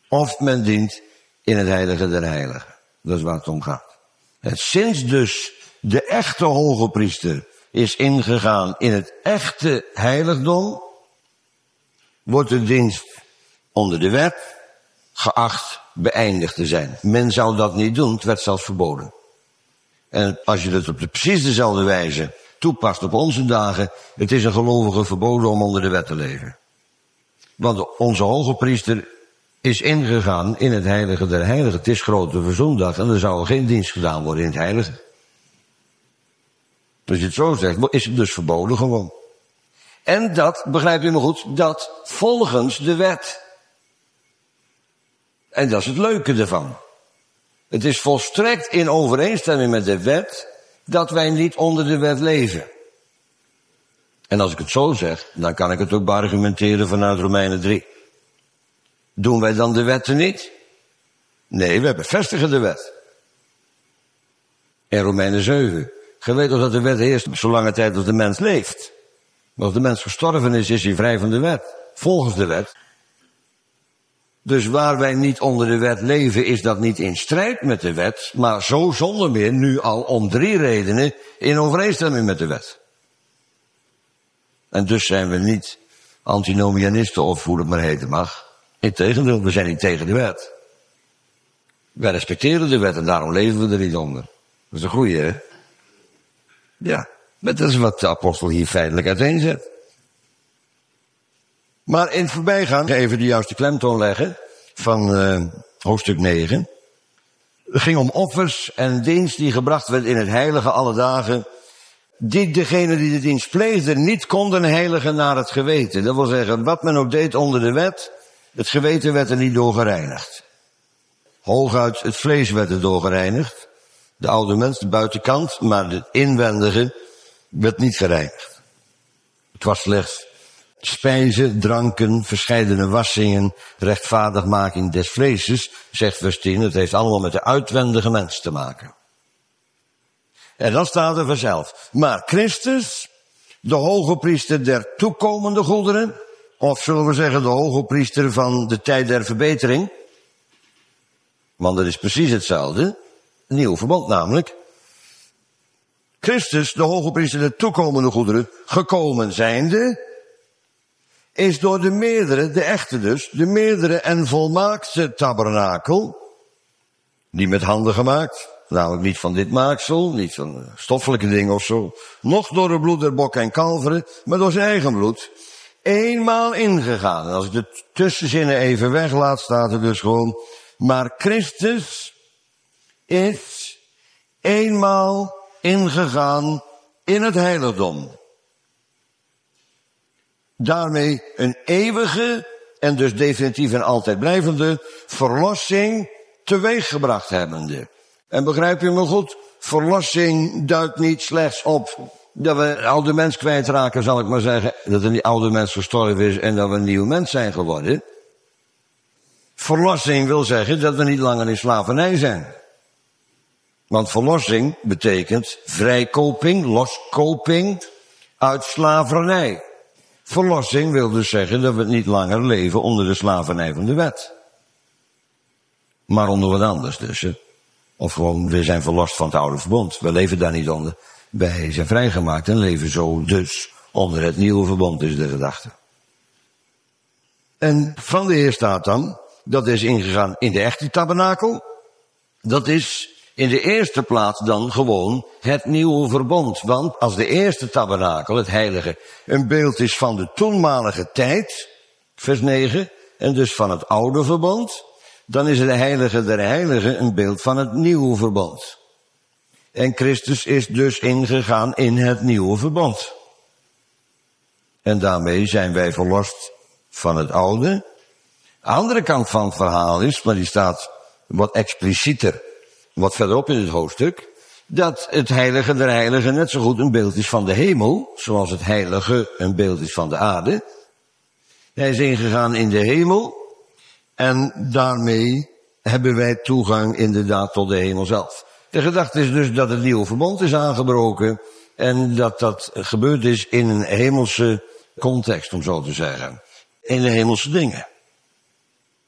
of men dient in het heilige der heiligen. Dat is waar het om gaat. En sinds dus de echte hoge priester is ingegaan in het echte heiligdom, wordt de dienst onder de wet geacht beëindigd te zijn. Men zou dat niet doen, het werd zelfs verboden. En als je het op precies dezelfde wijze toepast op onze dagen, het is een gelovige verboden om onder de wet te leven. Want onze hoge priester is ingegaan in het heilige der heiligen. Het is grote verzoendag en er zou geen dienst gedaan worden in het heilige. Als je het zo zegt, is het dus verboden gewoon. En dat, begrijp je me goed, dat volgens de wet. En dat is het leuke ervan. Het is volstrekt in overeenstemming met de wet dat wij niet onder de wet leven. En als ik het zo zeg, dan kan ik het ook beargumenteren vanuit Romeinen 3. Doen wij dan de wetten niet? Nee, wij bevestigen de wet. In Romeinen 7. Je weet toch dat de wet heerst zolang tijd als de mens leeft. Maar als de mens gestorven is, is hij vrij van de wet. Volgens de wet. Dus waar wij niet onder de wet leven, is dat niet in strijd met de wet, maar zo zonder meer nu al om 3 redenen in overeenstemming met de wet. En dus zijn we niet antinomianisten of hoe het maar heten mag. Integendeel, we zijn niet tegen de wet. Wij respecteren de wet en daarom leven we er niet onder. Dat is een goeie, hè? Ja, maar dat is wat de apostel hier feitelijk uiteenzet. Maar in het voorbijgaan even de juiste klemtoon leggen van hoofdstuk 9. Het ging om offers en dienst die gebracht werd in het heilige alle dagen, die degene die de dienst pleegden niet konden heiligen naar het geweten. Dat wil zeggen, wat men ook deed onder de wet, het geweten werd er niet door gereinigd. Hooguit het vlees werd er door gereinigd. De oude mens, de buitenkant, maar het inwendige werd niet gereinigd. Het was slechts spijzen, dranken, verscheidene wassingen, rechtvaardigmaking des vleeses, zegt vers 10. Het heeft allemaal met de uitwendige mens te maken. En dan staat er vanzelf. Maar Christus, de hoge priester der toekomende goederen, of zullen we zeggen de hoge priester van de tijd der verbetering, want dat is precies hetzelfde, nieuw verbond namelijk. Christus, de hoge priester der toekomende goederen, gekomen zijnde, is door de meerdere, de echte dus, de meerdere en volmaakte tabernakel, die met handen gemaakt, namelijk niet van dit maaksel, niet van stoffelijke dingen of zo, noch door het bloed der bok en kalveren, maar door zijn eigen bloed, eenmaal ingegaan. En als ik de tussenzinnen even weglaat, staat er dus gewoon, maar Christus is eenmaal ingegaan in het heiligdom. Daarmee een eeuwige en dus definitief en altijd blijvende verlossing teweeggebracht hebbende. En begrijp je me goed? Verlossing duidt niet slechts op dat we een oude mens kwijtraken, zal ik maar zeggen. Dat een oude mens gestorven is en dat we een nieuw mens zijn geworden. Verlossing wil zeggen dat we niet langer in slavernij zijn. Want verlossing betekent vrijkoping, loskoping uit slavernij. Verlossing wil dus zeggen dat we niet langer leven onder de slavernij van de wet. Maar onder wat anders dus. Of gewoon, we zijn verlost van het oude verbond. We leven daar niet onder. Wij zijn vrijgemaakt en leven zo dus onder het nieuwe verbond, is de gedachte. En van de Heer staat dan, dat is ingegaan in de echte tabernakel. Dat is in de eerste plaats dan gewoon het nieuwe verbond. Want als de eerste tabernakel, het heilige, een beeld is van de toenmalige tijd, vers 9, en dus van het oude verbond, dan is het heilige der heiligen een beeld van het nieuwe verbond. En Christus is dus ingegaan in het nieuwe verbond. En daarmee zijn wij verlost van het oude. De andere kant van het verhaal is, maar die staat wat explicieter, wat verderop in het hoofdstuk, dat het heilige der heiligen net zo goed een beeld is van de hemel, zoals het heilige een beeld is van de aarde. Hij is ingegaan in de hemel en daarmee hebben wij toegang inderdaad tot de hemel zelf. De gedachte is dus dat het nieuwe verbond is aangebroken en dat dat gebeurd is in een hemelse context, om zo te zeggen. In de hemelse dingen.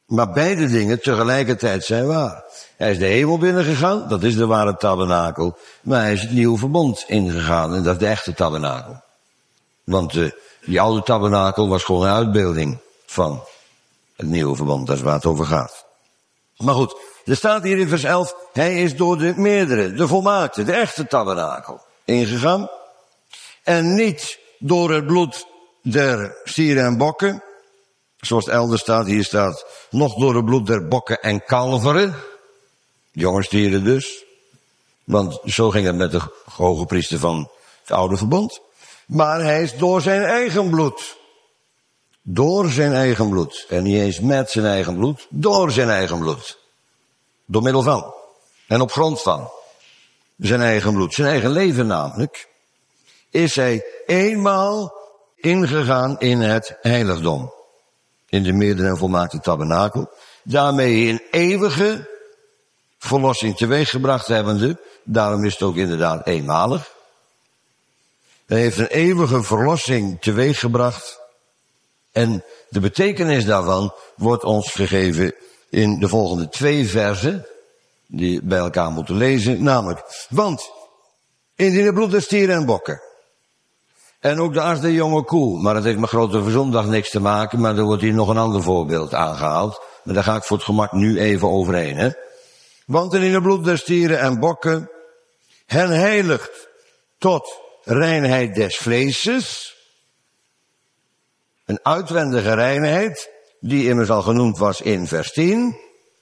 Maar beide dingen tegelijkertijd zijn waar. Hij is de hemel binnengegaan, dat is de ware tabernakel. Maar hij is het nieuwe verbond ingegaan en dat is de echte tabernakel. Want die oude tabernakel was gewoon een uitbeelding van het nieuwe verbond, dat is waar het over gaat. Maar goed, er staat hier in vers 11, hij is door de meerdere, de volmaakte, de echte tabernakel ingegaan. En niet door het bloed der stieren en bokken, zoals het elders staat, hier staat, nog door het bloed der bokken en kalveren. Jonge stieren dus. Want zo ging het met de hoge priester van het oude verbond. Maar hij is door zijn eigen bloed. Door zijn eigen bloed. En niet eens met zijn eigen bloed. Door zijn eigen bloed. Door middel van. En op grond van. Zijn eigen bloed. Zijn eigen leven namelijk. Is hij eenmaal ingegaan in het heiligdom. In de meerdere en volmaakte tabernakel. Daarmee een eeuwige verlossing teweeggebracht hebbende. Daarom is het ook inderdaad eenmalig. Hij heeft een eeuwige verlossing teweeggebracht. En de betekenis daarvan wordt ons gegeven in de volgende 2 versen. Die bij elkaar moeten lezen. Namelijk, want indien het bloed der stieren en bokken. En ook de as der jonge koe. Maar dat heeft met grote verzondag niks te maken. Maar er wordt hier nog een ander voorbeeld aangehaald. Maar daar ga ik voor het gemak nu even overheen. Hè? Want indien het bloed der stieren en bokken hen heiligt tot reinheid des vleeses. Een uitwendige reinheid, die immers al genoemd was in vers 10.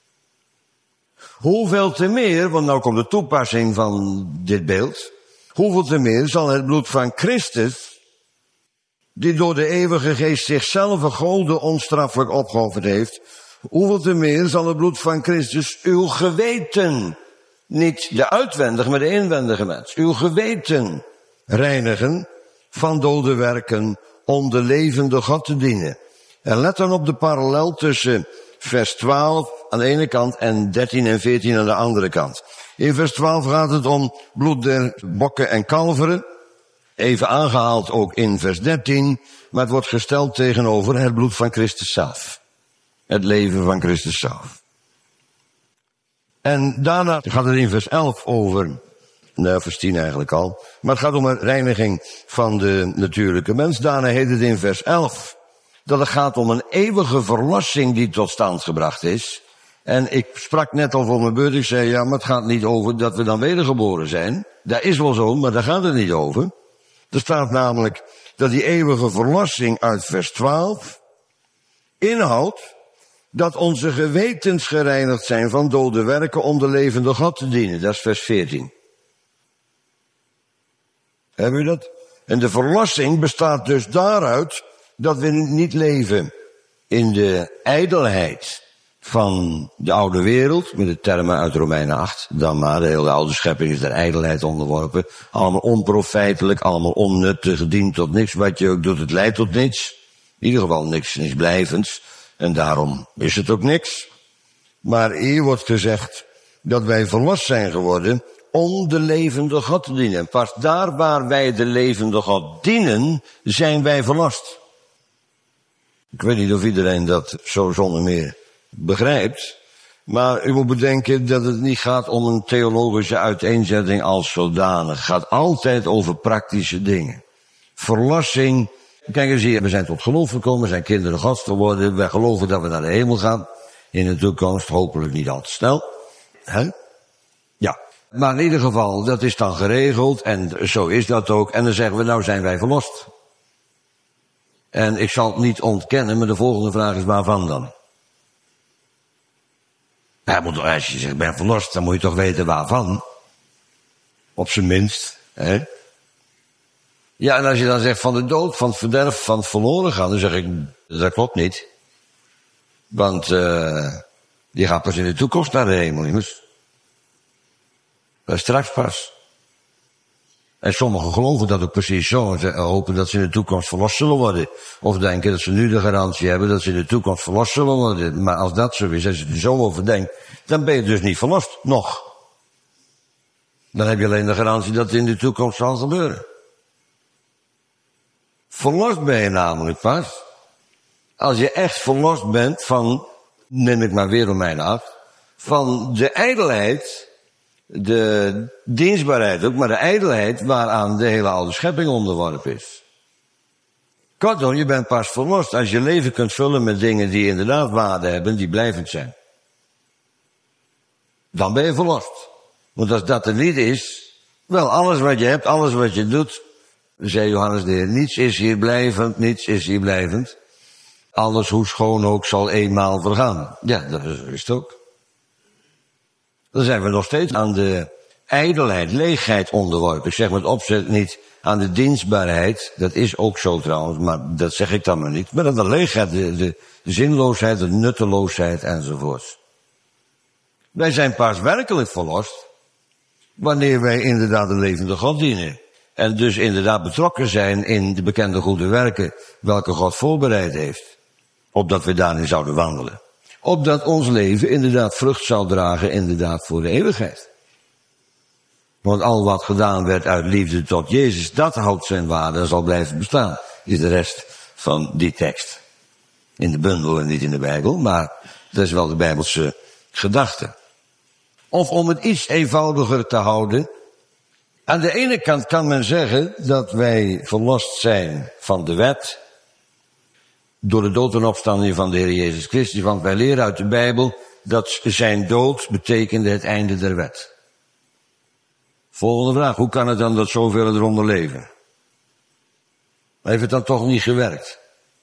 Hoeveel te meer, want nou komt de toepassing van dit beeld. Hoeveel te meer zal het bloed van Christus, die door de eeuwige geest zichzelf vergolden onstraffelijk opgeofferd heeft. Hoeveel te meer zal het bloed van Christus uw geweten, niet de uitwendige, maar de inwendige mens, uw geweten reinigen van dode werken om de levende God te dienen. En let dan op de parallel tussen vers 12 aan de ene kant en 13 en 14 aan de andere kant. In vers 12 gaat het om bloed der bokken en kalveren. Even aangehaald ook in vers 13, maar het wordt gesteld tegenover het bloed van Christus zelf. Het leven van Christus zelf. En daarna gaat het in vers 11 over, nou vers 10 eigenlijk al, maar het gaat om een reiniging van de natuurlijke mens. Daarna heet het in vers 11 dat het gaat om een eeuwige verlossing die tot stand gebracht is. En ik sprak net al voor mijn beurt, ik zei ja, maar het gaat niet over dat we dan wedergeboren zijn. Dat is wel zo, maar daar gaat het niet over. Er staat namelijk dat die eeuwige verlossing uit vers 12 inhoudt dat onze gewetens gereinigd zijn van dode werken om de levende God te dienen. Dat is vers 14. Hebben u dat? En de verlossing bestaat dus daaruit dat we niet leven in de ijdelheid van de oude wereld, met de termen uit Romeinen 8, dan maar, de hele oude schepping is der ijdelheid onderworpen. Allemaal onprofijtelijk, allemaal onnuttig, dient tot niks. Wat je ook doet, het leidt tot niks. In ieder geval niks blijvends. En daarom is het ook niks. Maar hier wordt gezegd dat wij verlost zijn geworden om de levende God te dienen. En pas daar waar wij de levende God dienen, zijn wij verlost. Ik weet niet of iedereen dat zo zonder meer begrijpt. Maar u moet bedenken dat het niet gaat om een theologische uiteenzetting als zodanig. Het gaat altijd over praktische dingen. Verlossing. Kijk eens hier, we zijn tot geloof gekomen, we zijn kinderen Gods geworden. Wij geloven dat we naar de hemel gaan. In de toekomst, hopelijk niet al te snel. Hè? Ja. Maar in ieder geval, dat is dan geregeld en zo is dat ook. En dan zeggen we, nou zijn wij verlost. En ik zal het niet ontkennen, maar de volgende vraag is waarvan dan? Ja, als je zegt, ik ben verlost, dan moet je toch weten waarvan. Op zijn minst. Hè? Ja, en als je dan zegt van de dood, van het verderf, van het verloren gaan, dan zeg ik, dat klopt niet. Want die gaat pas in de toekomst naar de hemel, jongens. Dat is straks pas. En sommigen geloven dat ook precies zo. En ze hopen dat ze in de toekomst verlost zullen worden. Of denken dat ze nu de garantie hebben dat ze in de toekomst verlost zullen worden. Maar als dat zo is, als je er zo over denkt, dan ben je dus niet verlost. Nog. Dan heb je alleen de garantie dat het in de toekomst zal gebeuren. Verlost ben je namelijk pas als je echt verlost bent van neem ik maar weer Romeinen 8, van de ijdelheid, de dienstbaarheid ook, maar de ijdelheid waaraan de hele oude schepping onderworpen is. Kortom, je bent pas verlost als je leven kunt vullen met dingen die inderdaad waarde hebben, die blijvend zijn. Dan ben je verlost. Want als dat er niet is, wel, alles wat je hebt, alles wat je doet, zei Johannes de Heer, niets is hier blijvend, niets is hier blijvend. Alles, hoe schoon ook, zal eenmaal vergaan. Ja, dat is het ook. Dan zijn we nog steeds aan de ijdelheid, leegheid onderworpen. Ik zeg met opzet niet aan de dienstbaarheid. Dat is ook zo trouwens, maar dat zeg ik dan maar niet. Maar aan de leegheid, de zinloosheid, de nutteloosheid enzovoort. Wij zijn pas werkelijk verlost wanneer wij inderdaad de levende God dienen. En dus inderdaad betrokken zijn in de bekende goede werken welke God voorbereid heeft. Opdat we daarin zouden wandelen. Opdat ons leven inderdaad vrucht zou dragen, inderdaad voor de eeuwigheid. Want al wat gedaan werd uit liefde tot Jezus, dat houdt zijn waarde en zal blijven bestaan. Is de rest van die tekst. In de bundel en niet in de Bijbel, maar dat is wel de Bijbelse gedachte. Of om het iets eenvoudiger te houden. Aan de ene kant kan men zeggen dat wij verlost zijn van de wet. Door de dood en opstanding van de Heer Jezus Christus. Want wij leren uit de Bijbel dat zijn dood betekende het einde der wet. Volgende vraag. Hoe kan het dan dat zoveel eronder leven? Heeft het dan toch niet gewerkt?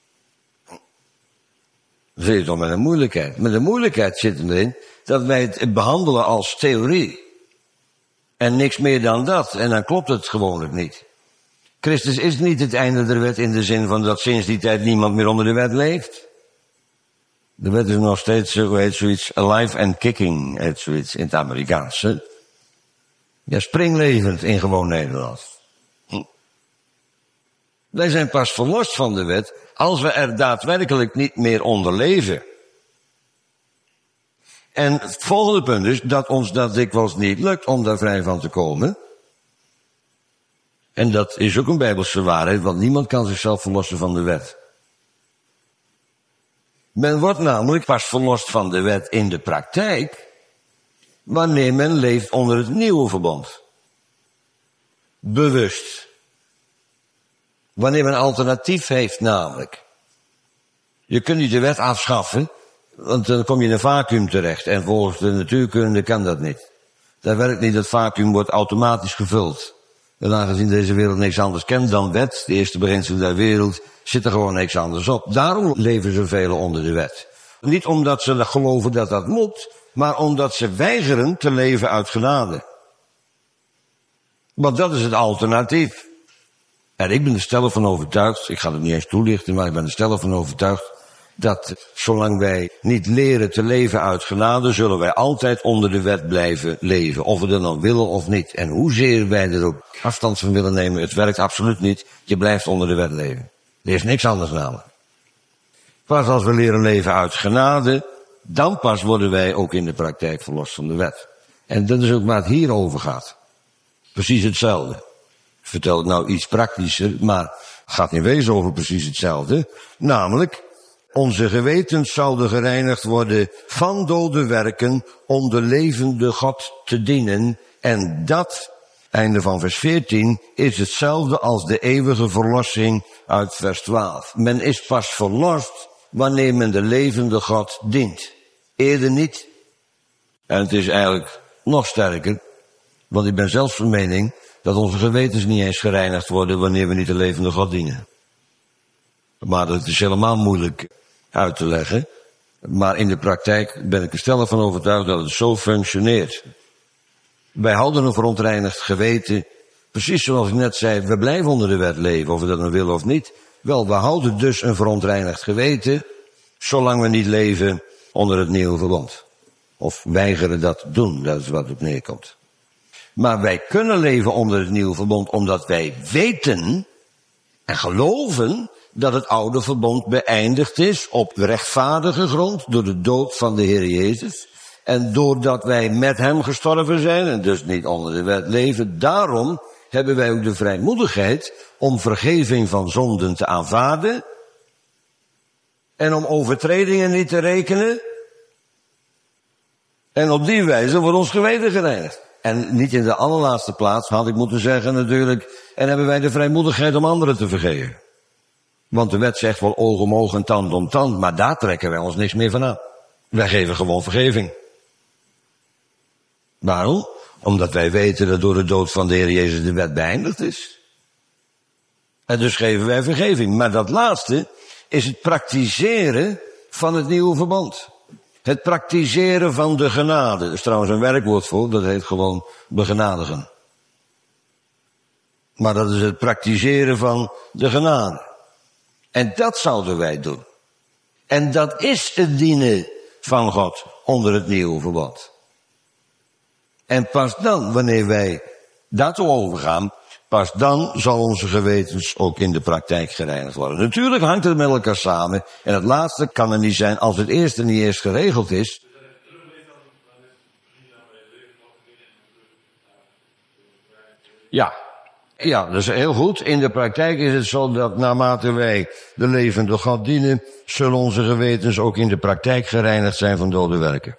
Dan zit je toch met een moeilijkheid. Maar de moeilijkheid zit erin dat wij het behandelen als theorie. En niks meer dan dat. En dan klopt het gewoonlijk niet. Christus is niet het einde der wet in de zin van dat sinds die tijd niemand meer onder de wet leeft. De wet is nog steeds, hoe heet zoiets, alive and kicking, heet zoiets in het Amerikaans. Hè? Ja, springlevend in gewoon Nederlands. Wij zijn pas verlost van de wet als we er daadwerkelijk niet meer onder leven. En het volgende punt is dat ons dat dikwijls niet lukt om daar vrij van te komen. En dat is ook een Bijbelse waarheid, want niemand kan zichzelf verlossen van de wet. Men wordt namelijk pas verlost van de wet in de praktijk wanneer men leeft onder het nieuwe verbond. Bewust. Wanneer men een alternatief heeft namelijk. Je kunt niet de wet afschaffen, want dan kom je in een vacuüm terecht. En volgens de natuurkunde kan dat niet. Dat werkt niet, dat vacuüm wordt automatisch gevuld. En aangezien deze wereld niks anders kent dan wet, de eerste beginselen der wereld, zit er gewoon niks anders op. Daarom leven zoveel onder de wet. Niet omdat ze geloven dat dat moet, maar omdat ze weigeren te leven uit genade. Want dat is het alternatief. En ik ben er stellig van overtuigd, ik ga het niet eens toelichten, maar ik ben er stellig van overtuigd, dat zolang wij niet leren te leven uit genade, zullen wij altijd onder de wet blijven leven. Of we er dan willen of niet. En hoezeer wij er ook afstand van willen nemen, het werkt absoluut niet. Je blijft onder de wet leven. Er is niks anders namelijk. Pas als we leren leven uit genade, dan pas worden wij ook in de praktijk verlost van de wet. En dat is ook waar het hier over gaat. Precies hetzelfde. Ik vertel het nou iets praktischer, maar het gaat in wezen over precies hetzelfde. Namelijk, onze gewetens zouden gereinigd worden van dode werken om de levende God te dienen. En dat, einde van vers 14, is hetzelfde als de eeuwige verlossing uit vers 12. Men is pas verlost wanneer men de levende God dient. Eerder niet. En het is eigenlijk nog sterker, want ik ben zelfs van mening dat onze gewetens niet eens gereinigd worden wanneer we niet de levende God dienen. Maar dat is helemaal moeilijk uit te leggen. Maar in de praktijk ben ik er stellig van overtuigd dat het zo functioneert. Wij houden een verontreinigd geweten. Precies zoals ik net zei, we blijven onder de wet leven, of we dat nou willen of niet. Wel, we houden dus een verontreinigd geweten, zolang we niet leven onder het nieuwe verbond. Of weigeren dat te doen, dat is wat op neerkomt. Maar wij kunnen leven onder het nieuwe verbond, omdat wij weten en geloven dat het oude verbond beëindigd is op rechtvaardige grond door de dood van de Heer Jezus. En doordat wij met hem gestorven zijn en dus niet onder de wet leven, daarom hebben wij ook de vrijmoedigheid om vergeving van zonden te aanvaarden en om overtredingen niet te rekenen En op die wijze wordt ons geweten gereinigd. En niet in de allerlaatste plaats had ik moeten zeggen natuurlijk, en hebben wij de vrijmoedigheid om anderen te vergeven. Want de wet zegt wel oog om oog en tand om tand, maar daar trekken wij ons niks meer van aan. Wij geven gewoon vergeving. Waarom? Omdat wij weten dat door de dood van de Heer Jezus de wet beëindigd is. En dus geven wij vergeving. Maar dat laatste is het praktiseren van het nieuwe verbond. Het praktiseren van de genade. Er is trouwens een werkwoord voor, dat heet gewoon begenadigen. Maar dat is het praktiseren van de genade. En dat zouden wij doen. En dat is het dienen van God onder het nieuwe verbond. En pas dan, wanneer wij daartoe overgaan, pas dan zal onze gewetens ook in de praktijk gereinigd worden. Natuurlijk hangt het met elkaar samen. En het laatste kan er niet zijn als het eerste niet eerst geregeld is. Ja, dat is heel goed. In de praktijk is het zo dat naarmate wij de levende God dienen, zullen onze gewetens ook in de praktijk gereinigd zijn van dode werken.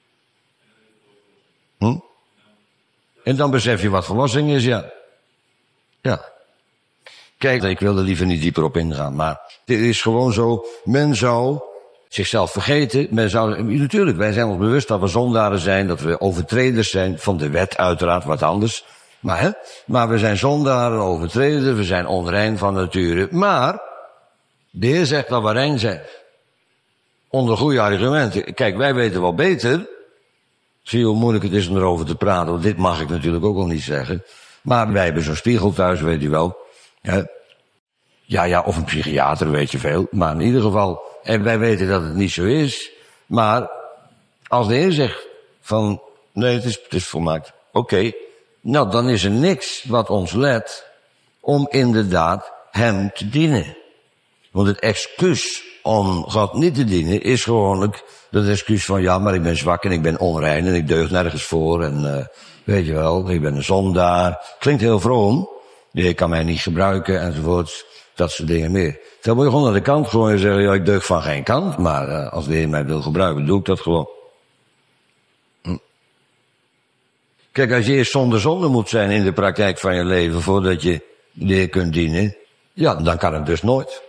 En dan besef je wat verlossing is, ja. Kijk, ik wil er liever niet dieper op ingaan, maar het is gewoon zo, men zou zichzelf vergeten, natuurlijk, wij zijn ons bewust dat we zondaren zijn, dat we overtreders zijn van de wet, uiteraard wat anders. Maar we zijn zondaren, overtreders, we zijn onrein van nature. Maar de Heer zegt dat we rein zijn. Onder goede argumenten. Kijk, wij weten wel beter. Zie je hoe moeilijk het is om erover te praten, want dit mag ik natuurlijk ook al niet zeggen. Maar wij hebben zo'n spiegel thuis, weet u wel. Ja, of een psychiater, weet je veel. Maar in ieder geval, en wij weten dat het niet zo is. Maar als de Heer zegt van, nee, het is volmaakt. Oké. Nou, dan is er niks wat ons leidt om inderdaad hem te dienen. Want het excuus om God niet te dienen is gewoonlijk dat excuus van, ja, maar ik ben zwak en ik ben onrein en ik deug nergens voor en weet je wel, ik ben een zondaar. Klinkt heel vroom. Je kan mij niet gebruiken enzovoorts. Dat soort dingen meer. Dan moet je gewoon aan de kant gooien en zeggen, ja, ik deug van geen kant, maar als de Heer mij wil gebruiken, doe ik dat gewoon. Kijk, als je eerst zonder zonde moet zijn in de praktijk van je leven voordat je de Heer kunt dienen, ja, dan kan het dus nooit.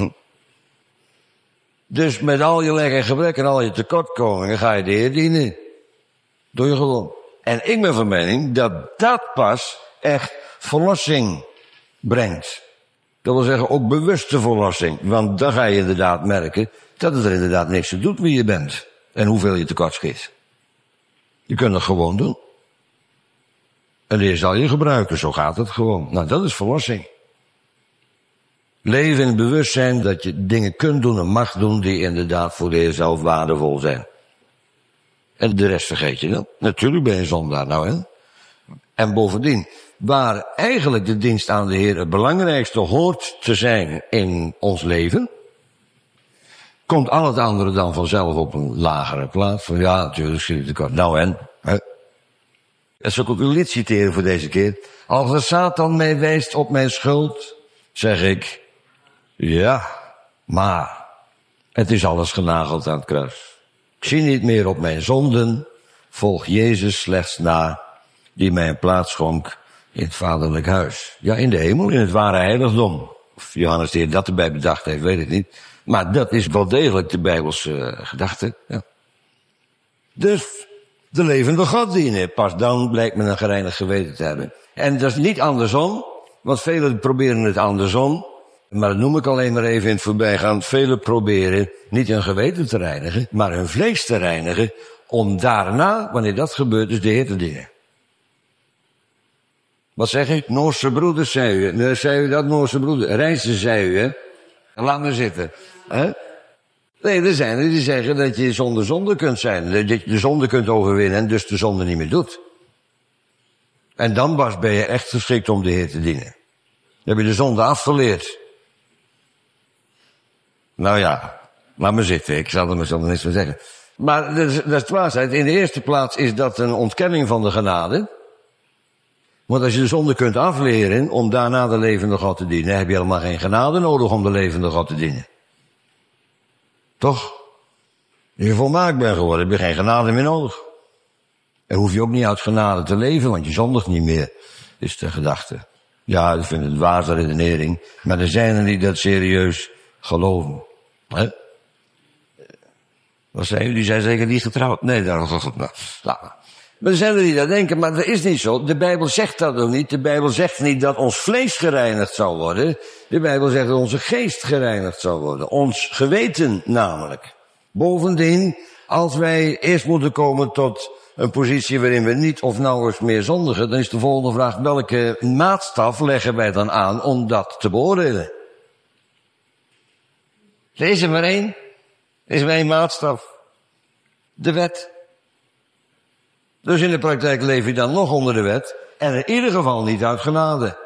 Dus met al je lek en gebrek en al je tekortkomingen ga je de Heer dienen. Doe je gewoon. En ik ben van mening dat dat pas echt verlossing brengt. Dat wil zeggen ook bewuste verlossing. Want dan ga je inderdaad merken dat het er inderdaad niks te doet wie je bent. En hoeveel je tekort schiet. Je kunt het gewoon doen. En de Heer zal je gebruiken, zo gaat het gewoon. Nou, dat is verlossing. Leven in het bewustzijn dat je dingen kunt doen en mag doen die inderdaad voor de Heer zelf waardevol zijn. En de rest vergeet je dan. Natuurlijk ben je zondaar, nou hè. En bovendien, waar eigenlijk de dienst aan de Heer het belangrijkste hoort te zijn in ons leven, komt al het andere dan vanzelf op een lagere plaats. Van ja, natuurlijk schiet ik tekort. Nou en, hè. Dat zal ik ook uw lied citeren voor deze keer. Als de Satan mij wijst op mijn schuld, zeg ik, ja, maar het is alles genageld aan het kruis. Ik zie niet meer op mijn zonden, volg Jezus slechts na, die mij een plaats schonk in het vaderlijk huis. Ja, in de hemel, in het ware heiligdom. Of Johannes de Heer dat erbij bedacht heeft, weet ik niet. Maar dat is wel degelijk de Bijbelse gedachte. Ja. Dus de levende God dienen. Pas dan blijkt men een gereinigd geweten te hebben. En dat is niet andersom, want velen proberen het andersom. Maar dat noem ik alleen maar even in het voorbijgaan. Velen proberen niet hun geweten te reinigen, maar hun vlees te reinigen, om daarna, wanneer dat gebeurt, dus de Heer te dienen. Wat zeg ik? Noorse broeders, zei u. Nee, zei u dat, Noorse broeders? Reizen, zei u, hè? Laat maar zitten. Hè? Nee, er zijn er die zeggen dat je zonder zonde kunt zijn. Dat je de zonde kunt overwinnen en dus de zonde niet meer doet. En dan ben je echt geschikt om de Heer te dienen. Dan heb je de zonde afgeleerd. Nou ja, laat maar zitten. Ik zal er niks meer zeggen. Maar dat is dwaasheid. In de eerste plaats is dat een ontkenning van de genade. Want als je de zonde kunt afleren om daarna de levende God te dienen, heb je helemaal geen genade nodig om de levende God te dienen. Toch? Als je volmaakt bent geworden, heb je geen genade meer nodig. En hoef je ook niet uit genade te leven, want je zondigt niet meer, is de gedachte. Ja, ik vind het een dwaze redenering, maar er zijn er die dat serieus geloven. Hè? Wat zei u? Die zijn zeker niet getrouwd. Nee, daar was het. Maar er zijn er die dat denken, maar dat is niet zo. De Bijbel zegt dat ook niet. De Bijbel zegt niet dat ons vlees gereinigd zal worden. De Bijbel zegt dat onze geest gereinigd zal worden. Ons geweten namelijk. Bovendien, als wij eerst moeten komen tot een positie waarin we niet of nauwelijks meer zondigen, dan is de volgende vraag: welke maatstaf leggen wij dan aan om dat te beoordelen? Er is er maar één. Er is maar één maatstaf. De wet. Dus in de praktijk leef je dan nog onder de wet en in ieder geval niet uit genade.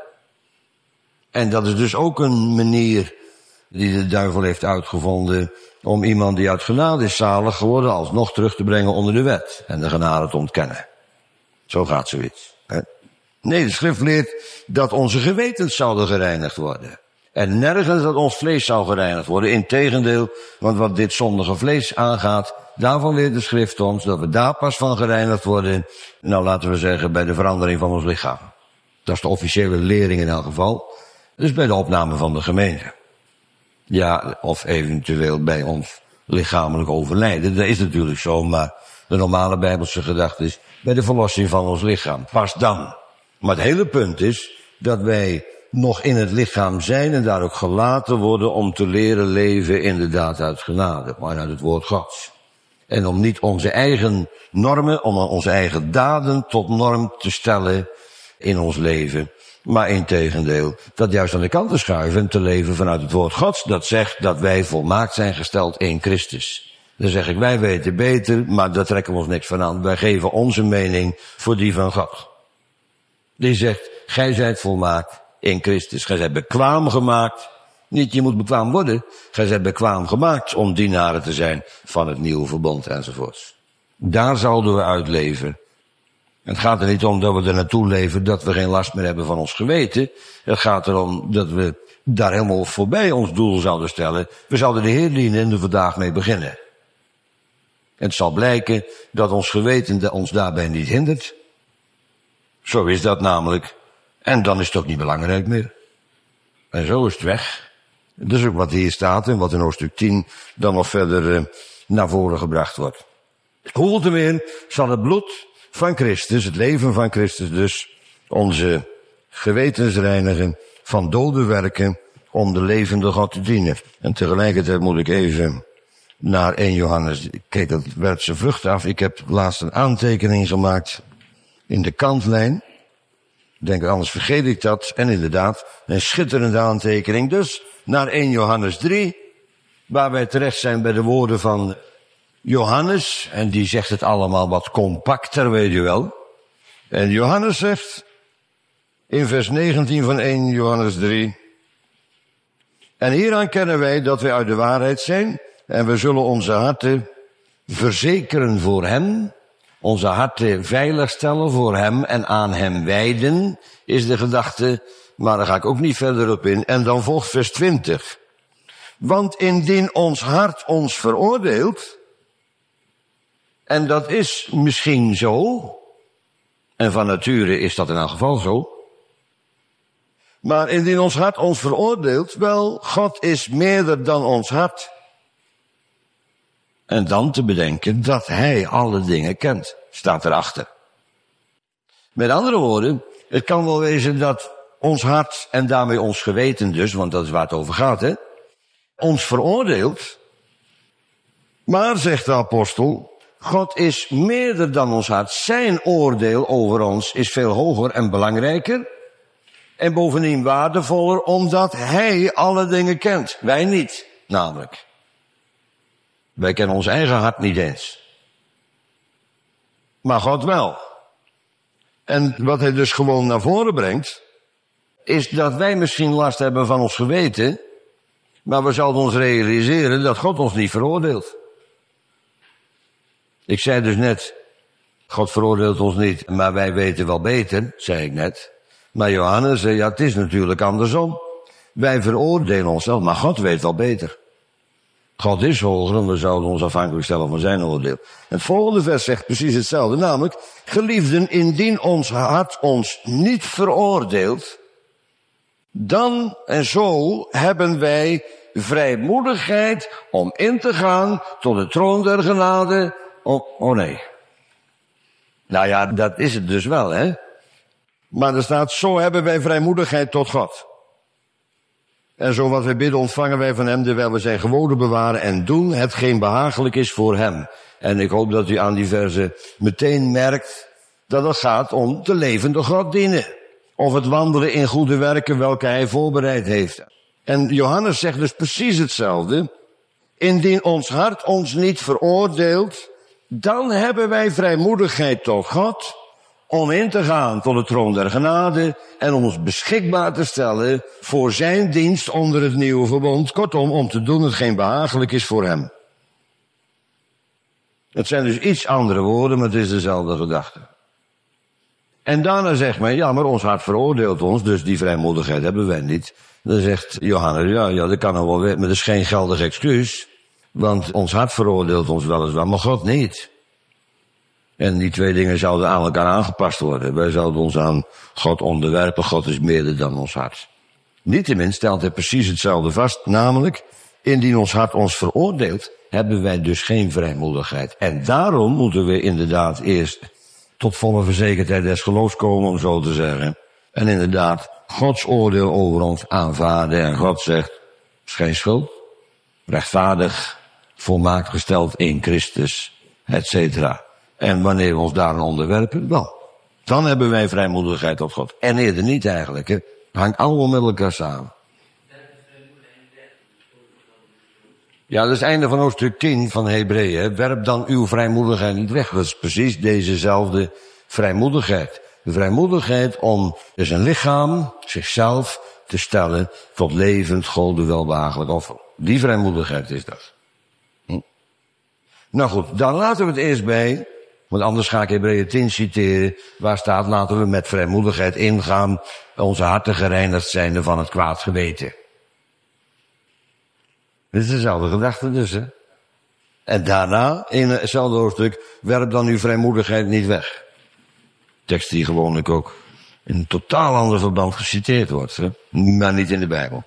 En dat is dus ook een manier die de duivel heeft uitgevonden om iemand die uit genade is zalig geworden alsnog terug te brengen onder de wet en de genade te ontkennen. Zo gaat zoiets. Hè? Nee, de schrift leert dat onze gewetens zouden gereinigd worden. En nergens dat ons vlees zou gereinigd worden. Integendeel, want wat dit zondige vlees aangaat, daarvan leert de schrift ons dat we daar pas van gereinigd worden. Nou, laten we zeggen, bij de verandering van ons lichaam. Dat is de officiële lering in elk geval. Dus bij de opname van de gemeente. Ja, of eventueel bij ons lichamelijk overlijden. Dat is natuurlijk zo, maar de normale bijbelse gedachte is bij de verlossing van ons lichaam. Pas dan. Maar het hele punt is dat wij nog in het lichaam zijn en daar ook gelaten worden om te leren leven inderdaad uit genade, maar uit het woord Gods. En om niet onze eigen normen, om onze eigen daden tot norm te stellen in ons leven, maar integendeel, dat juist aan de kant te schuiven en te leven vanuit het woord Gods, dat zegt dat wij volmaakt zijn gesteld in Christus. Dan zeg ik, wij weten beter, maar daar trekken we ons niks van aan. Wij geven onze mening voor die van God. Die zegt, gij zijt volmaakt in Christus. Gij zijt bekwaam gemaakt. Niet je moet bekwaam worden. Gij zijt bekwaam gemaakt om dienaren te zijn van het nieuwe verbond enzovoorts. Daar zouden we uit leven. Het gaat er niet om dat we er naartoe leven, dat we geen last meer hebben van ons geweten. Het gaat erom dat we daar helemaal voorbij ons doel zouden stellen. We zouden de Heer dienen en er vandaag mee beginnen. En het zal blijken dat ons geweten ons daarbij niet hindert. Zo is dat namelijk. En dan is het ook niet belangrijk meer. En zo is het weg. Dat is ook wat hier staat en wat in hoofdstuk 10 dan nog verder naar voren gebracht wordt. Hoe te meer zal het bloed van Christus, het leven van Christus dus, onze gewetens reinigen van dode werken om de levende God te dienen. En tegelijkertijd moet ik even naar 1 Johannes. Kijk, dat werpt zijn vrucht af. Ik heb laatst een aantekening gemaakt in de kantlijn. Ik denk, anders vergeet ik dat. En inderdaad, een schitterende aantekening. Dus naar 1 Johannes 3, waar wij terecht zijn bij de woorden van Johannes. En die zegt het allemaal wat compacter, weet je wel. En Johannes zegt in vers 19 van 1 Johannes 3. En hieraan kennen wij dat wij uit de waarheid zijn. En we zullen onze harten verzekeren voor hem. Onze harten veilig stellen voor hem en aan hem wijden, is de gedachte. Maar daar ga ik ook niet verder op in. En dan volgt vers 20. Want indien ons hart ons veroordeelt, en dat is misschien zo, en van nature is dat in elk geval zo, maar indien ons hart ons veroordeelt, wel, God is meerder dan ons hart. En dan te bedenken dat hij alle dingen kent, staat erachter. Met andere woorden, het kan wel wezen dat ons hart en daarmee ons geweten dus, want dat is waar het over gaat, hè, ons veroordeelt. Maar, zegt de apostel, God is meerder dan ons hart. Zijn oordeel over ons is veel hoger en belangrijker. En bovendien waardevoller, omdat hij alle dingen kent. Wij niet, namelijk. Wij kennen ons eigen hart niet eens. Maar God wel. En wat hij dus gewoon naar voren brengt, is dat wij misschien last hebben van ons geweten, maar we zouden ons realiseren dat God ons niet veroordeelt. Ik zei dus net, God veroordeelt ons niet, maar wij weten wel beter, zei ik net. Maar Johannes zei, ja, het is natuurlijk andersom. Wij veroordelen onszelf, maar God weet wel beter. God is hoger en we zouden ons afhankelijk stellen van zijn oordeel. Het volgende vers zegt precies hetzelfde, namelijk, geliefden, indien ons hart ons niet veroordeelt, dan en zo hebben wij vrijmoedigheid om in te gaan tot de troon der genade. Oh nee. Nou ja, dat is het dus wel, hè. Maar er staat, zo hebben wij vrijmoedigheid tot God. En zo wat wij bidden ontvangen wij van hem, terwijl we zijn gewonen bewaren en doen hetgeen behagelijk is voor hem. En ik hoop dat u aan die verse meteen merkt dat het gaat om de levende God dienen. Of het wandelen in goede werken welke hij voorbereid heeft. En Johannes zegt dus precies hetzelfde. Indien ons hart ons niet veroordeelt, dan hebben wij vrijmoedigheid tot God om in te gaan tot de troon der genade en om ons beschikbaar te stellen voor zijn dienst onder het nieuwe verbond. Kortom, om te doen hetgeen behagelijk is voor hem. Het zijn dus iets andere woorden, maar het is dezelfde gedachte. En daarna zegt men, ja, maar ons hart veroordeelt ons, dus die vrijmoedigheid hebben wij niet. Dan zegt Johannes, ja, dat kan nog wel, maar dat is geen geldig excuus. Want ons hart veroordeelt ons weliswaar, maar God niet. En die twee dingen zouden aan elkaar aangepast worden. Wij zouden ons aan God onderwerpen. God is meerder dan ons hart. Niettemin stelt hij precies hetzelfde vast. Namelijk, indien ons hart ons veroordeelt, hebben wij dus geen vrijmoedigheid. En daarom moeten we inderdaad eerst tot volle verzekerdheid des geloofs komen, om zo te zeggen. En inderdaad, Gods oordeel over ons aanvaarden. En God zegt, is geen schuld, rechtvaardig, volmaakt gesteld in Christus, et cetera. En wanneer we ons daaraan onderwerpen, wel, dan hebben wij vrijmoedigheid tot God. En eerder niet eigenlijk, hè. Hangt allemaal met elkaar samen. Ja, dat is het einde van hoofdstuk 10 van Hebreeën. Werp dan uw vrijmoedigheid niet weg. Dat is precies dezezelfde vrijmoedigheid. De vrijmoedigheid om zijn lichaam, zichzelf, te stellen tot levend, Gode welbehagelijk offer. Die vrijmoedigheid is dat. Nou goed, dan laten we het eerst bij, want anders ga ik Hebreeën 10 citeren, waar staat, laten we met vrijmoedigheid ingaan, onze harten gereinigd zijnde van het kwaad geweten. Dit is dezelfde gedachte dus, hè. En daarna, in hetzelfde hoofdstuk, werp dan uw vrijmoedigheid niet weg. Tekst die gewoonlijk ook in een totaal ander verband geciteerd wordt, hè? Maar niet in de Bijbel.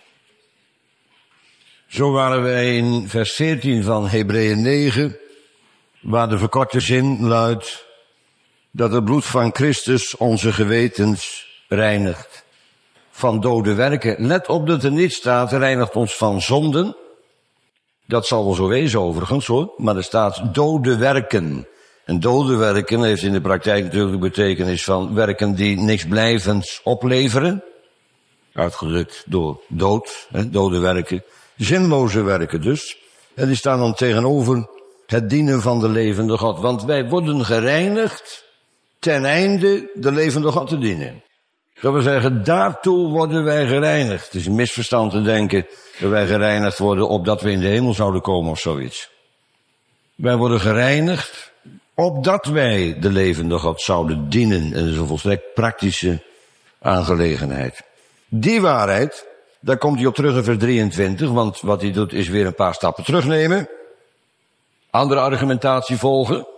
Zo waren wij in vers 14 van Hebreeën 9, waar de verkorte zin luidt dat het bloed van Christus onze gewetens reinigt van dode werken. Let op dat er niet staat, reinigt ons van zonden. Dat zal wel zo wezen overigens hoor, maar er staat dode werken. En dode werken heeft in de praktijk natuurlijk de betekenis van werken die niks blijvends opleveren. Uitgedrukt door dood, dode werken. Zinloze werken dus. En die staan dan tegenover het dienen van de levende God. Want wij worden gereinigd ten einde de levende God te dienen. Dat wil zeggen, daartoe worden wij gereinigd. Het is een misverstand te denken dat wij gereinigd worden opdat we in de hemel zouden komen of zoiets. Wij worden gereinigd opdat wij de levende God zouden dienen. En dat is een volstrekt praktische aangelegenheid. Die waarheid, daar komt hij op terug in vers 23, want wat hij doet is weer een paar stappen terugnemen. Andere argumentatie volgen.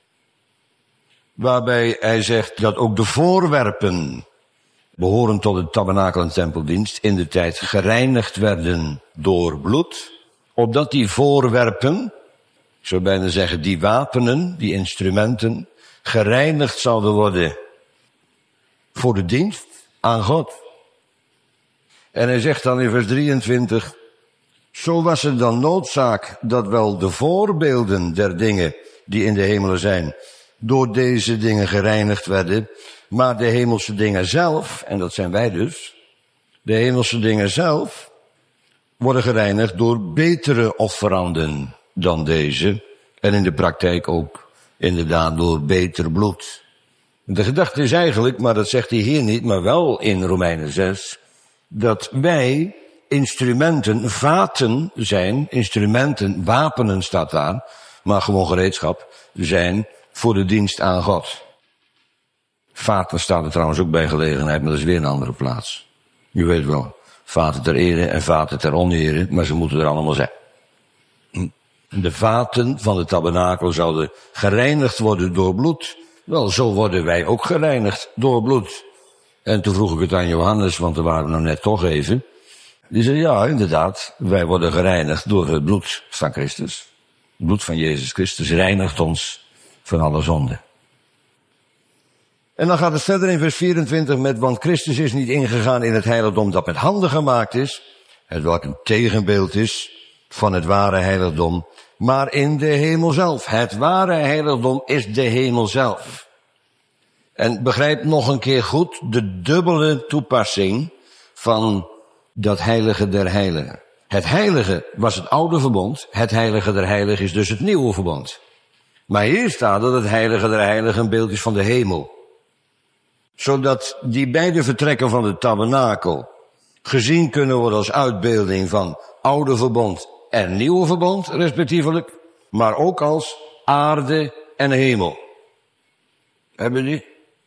Waarbij hij zegt dat ook de voorwerpen behorend tot de tabernakel- en tempeldienst in de tijd gereinigd werden door bloed. Opdat die voorwerpen, ik zou bijna zeggen die wapenen, die instrumenten, gereinigd zouden worden voor de dienst aan God. En hij zegt dan in vers 23, zo was het dan noodzaak dat wel de voorbeelden der dingen die in de hemelen zijn, door deze dingen gereinigd werden, maar de hemelse dingen zelf, en dat zijn wij dus, de hemelse dingen zelf worden gereinigd door betere offeranden dan deze, en in de praktijk ook inderdaad door beter bloed. De gedachte is eigenlijk, maar dat zegt hij hier niet, maar wel in Romeinen 6, dat wij instrumenten, vaten zijn, instrumenten, wapenen staat daar, maar gewoon gereedschap zijn voor de dienst aan God. Vaten staat er trouwens ook bij gelegenheid, maar dat is weer een andere plaats. U weet wel, vaten ter ere en vaten ter onere, maar ze moeten er allemaal zijn. De vaten van de tabernakel zouden gereinigd worden door bloed. Wel, zo worden wij ook gereinigd door bloed. En toen vroeg ik het aan Johannes, want we waren nou net toch even. Die zei, ja, inderdaad, wij worden gereinigd door het bloed van Christus. Het bloed van Jezus Christus reinigt ons van alle zonde. En dan gaat het verder in vers 24 met, want Christus is niet ingegaan in het heiligdom dat met handen gemaakt is, hetwelk een tegenbeeld is van het ware heiligdom, maar in de hemel zelf. Het ware heiligdom is de hemel zelf. En begrijp nog een keer goed de dubbele toepassing van dat heilige der heiligen. Het heilige was het oude verbond, het heilige der heiligen is dus het nieuwe verbond. Maar hier staat dat het heilige der heiligen een beeld is van de hemel. Zodat die beide vertrekken van de tabernakel gezien kunnen worden als uitbeelding van oude verbond en nieuwe verbond, respectievelijk, maar ook als aarde en hemel. Hebben die?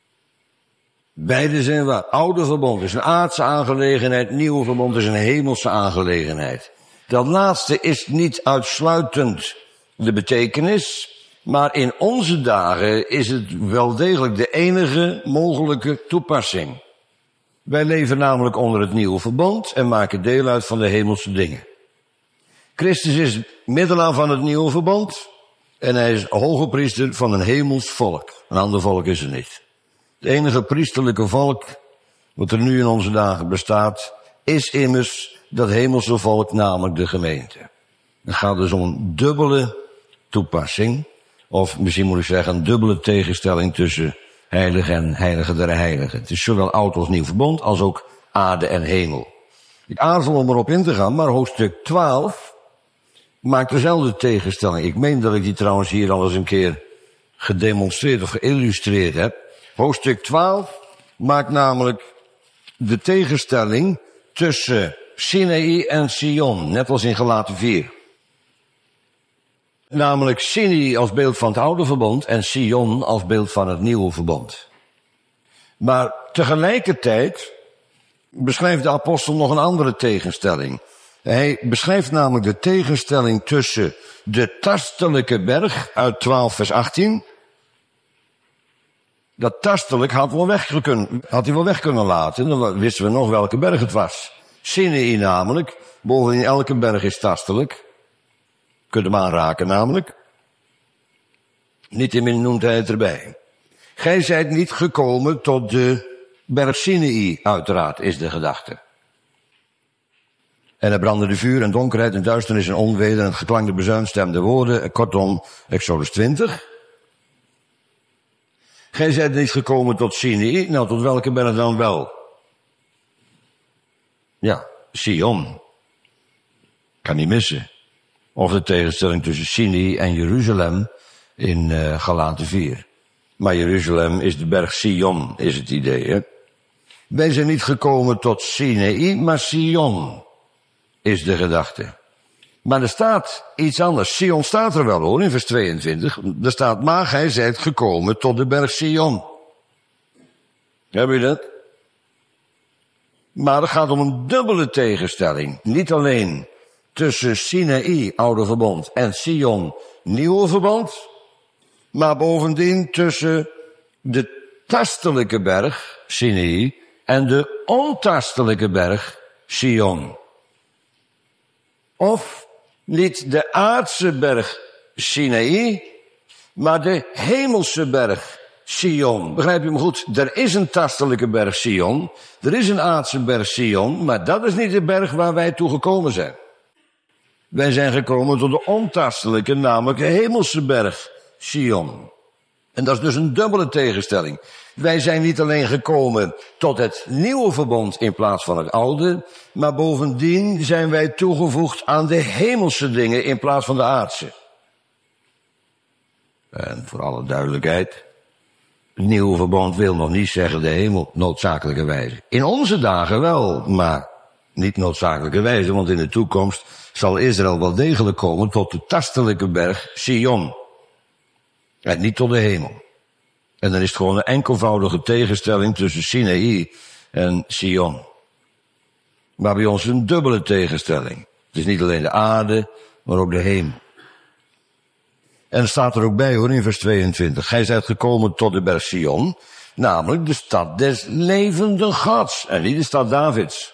Beide zijn waar. Oude verbond is een aardse aangelegenheid, nieuwe verbond is een hemelse aangelegenheid. Dat laatste is niet uitsluitend de betekenis, maar in onze dagen is het wel degelijk de enige mogelijke toepassing. Wij leven namelijk onder het nieuwe verbond en maken deel uit van de hemelse dingen. Christus is middelaar van het nieuwe verbond en hij is hoge priester van een hemels volk. Een ander volk is er niet. Het enige priesterlijke volk wat er nu in onze dagen bestaat, is immers dat hemelse volk, namelijk de gemeente. Het gaat dus om een dubbele toepassing, of misschien moet ik zeggen een dubbele tegenstelling tussen heilig en heilige der heiligen. Het is zowel oud als nieuw verbond, als ook aarde en hemel. Ik aarzel om erop in te gaan, maar hoofdstuk 12 maakt dezelfde tegenstelling. Ik meen dat ik die trouwens hier al eens een keer gedemonstreerd of geïllustreerd heb. Hoofdstuk 12 maakt namelijk de tegenstelling tussen Sinaï en Sion, net als in Galaten 4. Namelijk Sinaï als beeld van het oude verbond en Sion als beeld van het nieuwe verbond. Maar tegelijkertijd beschrijft de apostel nog een andere tegenstelling. Hij beschrijft namelijk de tegenstelling tussen de tastelijke berg uit 12 vers 18. Dat tastelijk had hij wel weg kunnen laten. Dan wisten we nog welke berg het was. Sinaï namelijk. Bovendien elke berg is tastelijk. Kunt hem aanraken namelijk. Niettemin noemt hij het erbij. Gij zijt niet gekomen tot de berg Sinaï, uiteraard, is de gedachte. En er brandde vuur en donkerheid en duisternis en onweder en het geklank der bezuinstemde woorden. Kortom, Exodus 20. Gij zijt niet gekomen tot Sinaï. Nou, tot welke berg dan wel? Ja, Sion. Kan niet missen. Of de tegenstelling tussen Sinaï en Jeruzalem in Galaten 4. Maar Jeruzalem is de berg Sion, is het idee, hè? Wij zijn niet gekomen tot Sinaï, maar Sion is de gedachte. Maar er staat iets anders. Sion staat er wel hoor, in vers 22. Er staat, maar gij zijt gekomen tot de berg Sion. Heb je dat? Maar het gaat om een dubbele tegenstelling. Niet alleen tussen Sinaï, oude verbond, en Sion, nieuwe verbond. Maar bovendien tussen de tastelijke berg, Sinaï, en de ontastelijke berg, Sion. Of niet de aardse berg Sinaï, maar de hemelse berg Sion. Begrijp je me goed? Er is een tastelijke berg Sion, er is een aardse berg Sion, maar dat is niet de berg waar wij toe gekomen zijn. Wij zijn gekomen tot de ontastelijke, namelijk de hemelse berg Sion. En dat is dus een dubbele tegenstelling. Wij zijn niet alleen gekomen tot het nieuwe verbond in plaats van het oude, maar bovendien zijn wij toegevoegd aan de hemelse dingen in plaats van de aardse. En voor alle duidelijkheid, het nieuwe verbond wil nog niet zeggen de hemel, noodzakelijkerwijze. In onze dagen wel, maar niet noodzakelijkerwijze, want in de toekomst zal Israël wel degelijk komen tot de tastelijke berg Sion. En niet tot de hemel. En dan is het gewoon een enkelvoudige tegenstelling tussen Sinaï en Sion. Maar bij ons een dubbele tegenstelling. Het is niet alleen de aarde, maar ook de hemel. En er staat er ook bij hoor, in vers 22. Gij zijt gekomen tot de berg Sion, namelijk de stad des levenden Gods. En niet de stad Davids.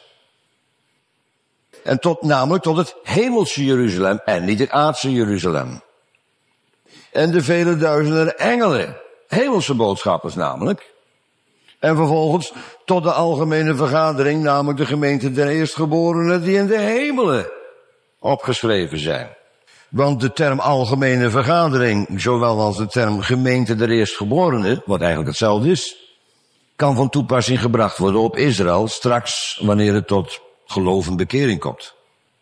En namelijk tot het hemelse Jeruzalem en niet het aardse Jeruzalem. En de vele duizenden engelen, hemelse boodschappers namelijk. En vervolgens tot de algemene vergadering, namelijk de gemeente der eerstgeborenen die in de hemelen opgeschreven zijn. Want de term algemene vergadering, zowel als de term gemeente der eerstgeborenen, wat eigenlijk hetzelfde is, kan van toepassing gebracht worden op Israël straks wanneer het tot geloof en bekering komt.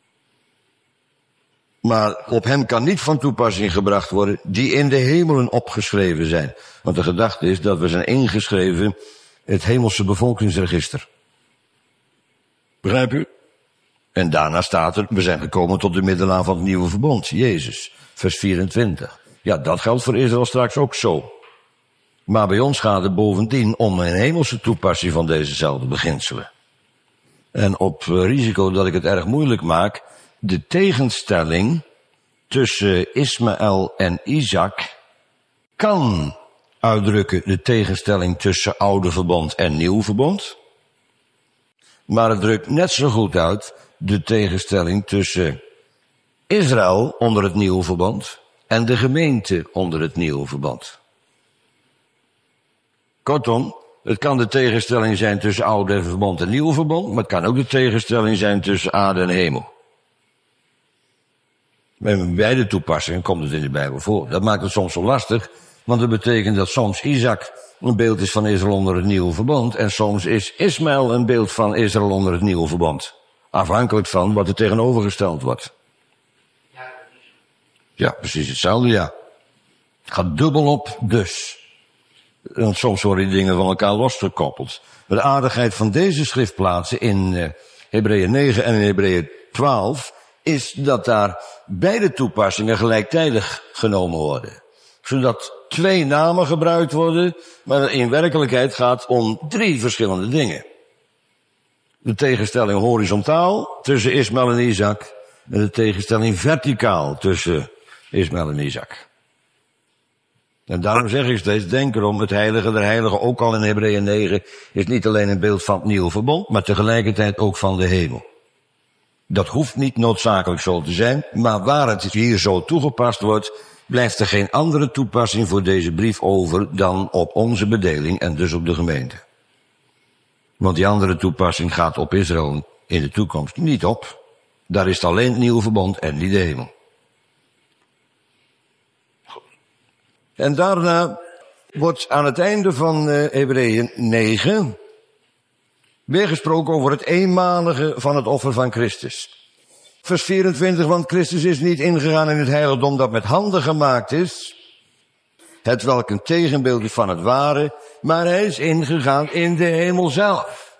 Maar op hem kan niet van toepassing gebracht worden die in de hemelen opgeschreven zijn. Want de gedachte is dat we zijn ingeschreven in het hemelse bevolkingsregister. Begrijp u? En daarna staat er, we zijn gekomen tot de middelaar van het nieuwe verbond, Jezus, vers 24. Ja, dat geldt voor Israël straks ook zo. Maar bij ons gaat het bovendien om een hemelse toepassing van dezezelfde beginselen. En op risico dat ik het erg moeilijk maak, de tegenstelling tussen Ismaël en Isaac kan uitdrukken de tegenstelling tussen oude verbond en nieuw verbond. Maar het drukt net zo goed uit de tegenstelling tussen Israël onder het nieuwe verbond en de gemeente onder het nieuwe verbond. Kortom, het kan de tegenstelling zijn tussen oude verbond en nieuwe verbond, maar het kan ook de tegenstelling zijn tussen aarde en hemel. Bij beide toepassingen komt het in de Bijbel voor. Dat maakt het soms zo lastig, want dat betekent dat soms Isaac een beeld is van Israël onder het nieuwe verbond en soms is Ismaël een beeld van Israël onder het nieuwe verbond. Afhankelijk van wat er tegenovergesteld wordt. Ja, precies hetzelfde, ja. Het gaat dubbel op dus. Want soms worden die dingen van elkaar losgekoppeld. Maar de aardigheid van deze schriftplaatsen in Hebreeën 9 en in Hebreeën 12... is dat daar beide toepassingen gelijktijdig genomen worden. Zodat 2 namen gebruikt worden, maar in werkelijkheid gaat om 3 verschillende dingen. De tegenstelling horizontaal tussen Ismaël en Isaac en de tegenstelling verticaal tussen Ismaël en Isaac. En daarom zeg ik steeds, denk erom, het heilige der heiligen, ook al in Hebreeën 9, is niet alleen een beeld van het nieuwe verbond, maar tegelijkertijd ook van de hemel. Dat hoeft niet noodzakelijk zo te zijn, maar waar het hier zo toegepast wordt, blijft er geen andere toepassing voor deze brief over dan op onze bedeling en dus op de gemeente. Want die andere toepassing gaat op Israël in de toekomst niet op. Daar is het alleen het nieuwe verbond en niet de hemel. En daarna wordt aan het einde van Hebreeën 9 weer gesproken over het eenmalige van het offer van Christus. Vers 24, want Christus is niet ingegaan in het heiligdom dat met handen gemaakt is, het welk een tegenbeeld is van het ware, maar hij is ingegaan in de hemel zelf.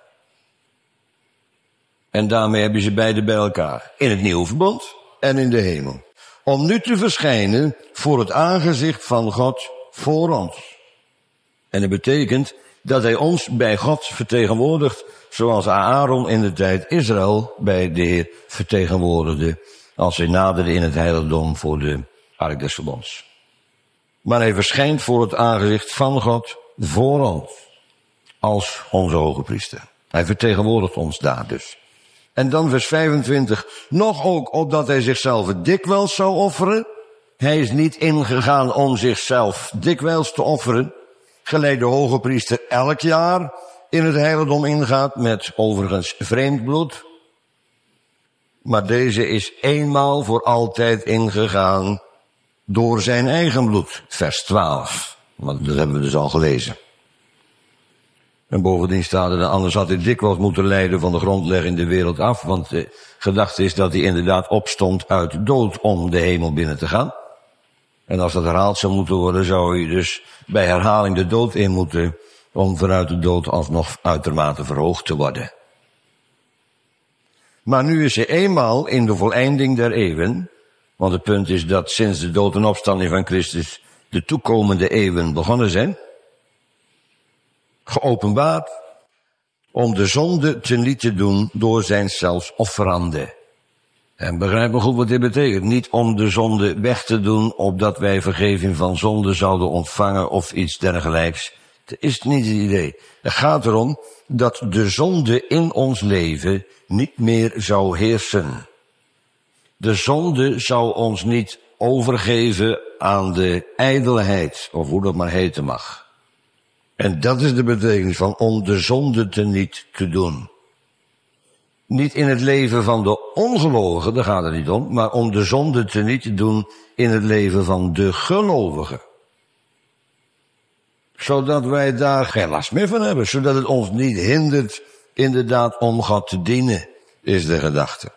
En daarmee hebben ze beide bij elkaar, in het nieuwe verbond en in de hemel. Om nu te verschijnen voor het aangezicht van God voor ons. En dat betekent dat hij ons bij God vertegenwoordigt, zoals Aaron in de tijd Israël bij de Heer vertegenwoordigde, als hij naderde in het heiligdom voor de ark des verbonds. Maar hij verschijnt voor het aangezicht van God voor ons, als onze hoge priester. Hij vertegenwoordigt ons daar dus. En dan vers 25, nog ook opdat hij zichzelf dikwijls zou offeren. Hij is niet ingegaan om zichzelf dikwijls te offeren, gelijk de hoge priester elk jaar in het heiligdom ingaat met overigens vreemd bloed. Maar deze is eenmaal voor altijd ingegaan door zijn eigen bloed. Vers 12, want dat hebben we dus al gelezen. En bovendien staat er, anders had hij dikwijls moeten lijden van de grondlegging de wereld af, want de gedachte is dat hij inderdaad opstond uit de dood om de hemel binnen te gaan. En als dat herhaald zou moeten worden, zou hij dus bij herhaling de dood in moeten, om vanuit de dood alsnog uitermate verhoogd te worden. Maar nu is hij eenmaal in de voleinding der eeuwen, want het punt is dat sinds de dood en opstanding van Christus de toekomende eeuwen begonnen zijn, geopenbaard om de zonde teniet te doen door zijn zelfs offerande. En begrijp me goed wat dit betekent. Niet om de zonde weg te doen, opdat wij vergeving van zonde zouden ontvangen of iets dergelijks. Dat is niet het idee. Het gaat erom dat de zonde in ons leven niet meer zou heersen. De zonde zou ons niet overgeven aan de ijdelheid, of hoe dat maar heten mag. En dat is de betekenis van om de zonde teniet te doen. Niet in het leven van de ongelovigen, daar gaat het niet om, maar om de zonde teniet te doen in het leven van de gelovigen. Zodat wij daar geen last meer van hebben, zodat het ons niet hindert inderdaad om God te dienen, is de gedachte.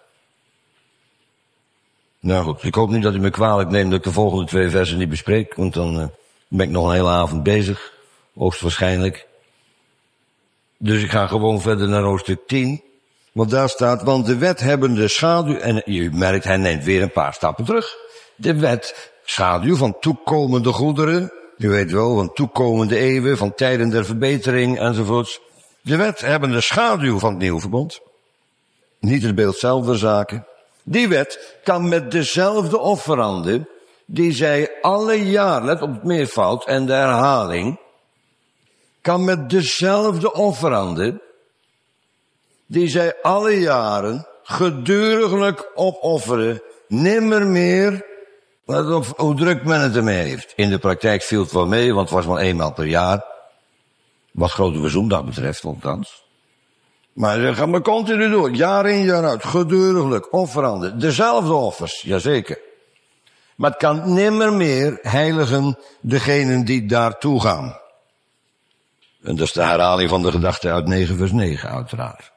Nou goed, ik hoop niet dat u me kwalijk neemt dat ik de volgende 2 versen niet bespreek, want dan ben ik nog een hele avond bezig, hoogstwaarschijnlijk. Dus ik ga gewoon verder naar hoofdstuk 10, want daar staat, want de wet hebben de schaduw, en u merkt, hij neemt weer een paar stappen terug. De wet, schaduw van toekomende goederen, u weet wel, van toekomende eeuwen, van tijden der verbetering enzovoorts. De wet hebben de schaduw van het nieuwe verbond, niet het beeld zelf der zaken. Die wet kan met dezelfde offeranden, die zij alle jaar, let op het meervoud en de herhaling, kan met dezelfde offeranden, die zij alle jaren geduriglijk opofferen, nimmer meer, let op hoe druk men het ermee heeft. In de praktijk viel het wel mee, want het was maar 1 maal per jaar, wat Grote Verzoendag betreft, althans. Maar dat gaat maar continu door, jaar in jaar uit, geduriglijk, offeranden, dezelfde offers, jazeker. Maar het kan nimmer meer heiligen degenen die daartoe gaan. En dat is de herhaling van de gedachte uit 9 vers 9, uiteraard.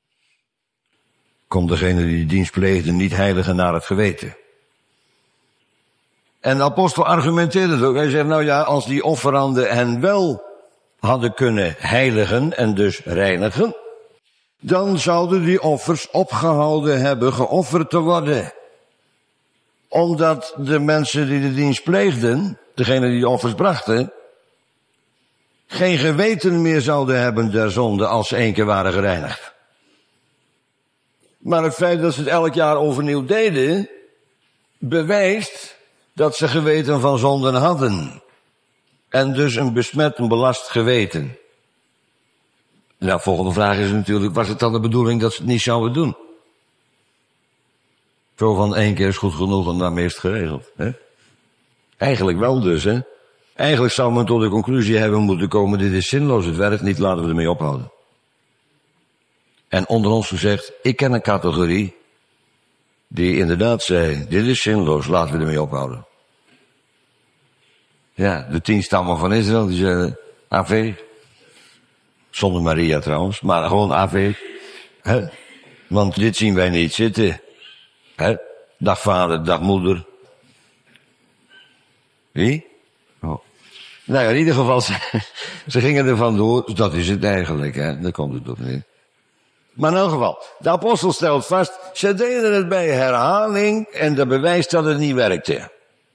Komt degene die de dienst pleegde niet heiligen naar het geweten. En de apostel argumenteerde het ook. Hij zegt, nou ja, als die offeranden hen wel hadden kunnen heiligen en dus reinigen, dan zouden die offers opgehouden hebben geofferd te worden. Omdat de mensen die de dienst pleegden, degene die de offers brachten, geen geweten meer zouden hebben der zonde als ze 1 keer waren gereinigd. Maar het feit dat ze het elk jaar overnieuw deden, bewijst dat ze geweten van zonden hadden. En dus een besmet, een belast geweten. Nou, volgende vraag is natuurlijk, was het dan de bedoeling dat ze het niet zouden doen? Zo van 1 keer is goed genoeg en daarmee is het geregeld. Hè? Eigenlijk wel dus, hè. Eigenlijk zou men tot de conclusie hebben moeten komen, dit is zinloos, het werkt niet, laten we ermee ophouden. En onder ons gezegd, ik ken een categorie die inderdaad zei, dit is zinloos, laten we ermee ophouden. Ja, de 10 stammen van Israël, die zeiden, AV. Zonder Maria trouwens, maar gewoon AV. Hè? Want dit zien wij niet zitten. Hè? Dag vader, dag moeder. Wie? Oh. Nou ja, in ieder geval, ze gingen er vandoor. Dus dat is het eigenlijk, hè. Daar komt het toch niet. Maar in elk geval, de apostel stelt vast, ze deden het bij herhaling en dat bewijst dat het niet werkte.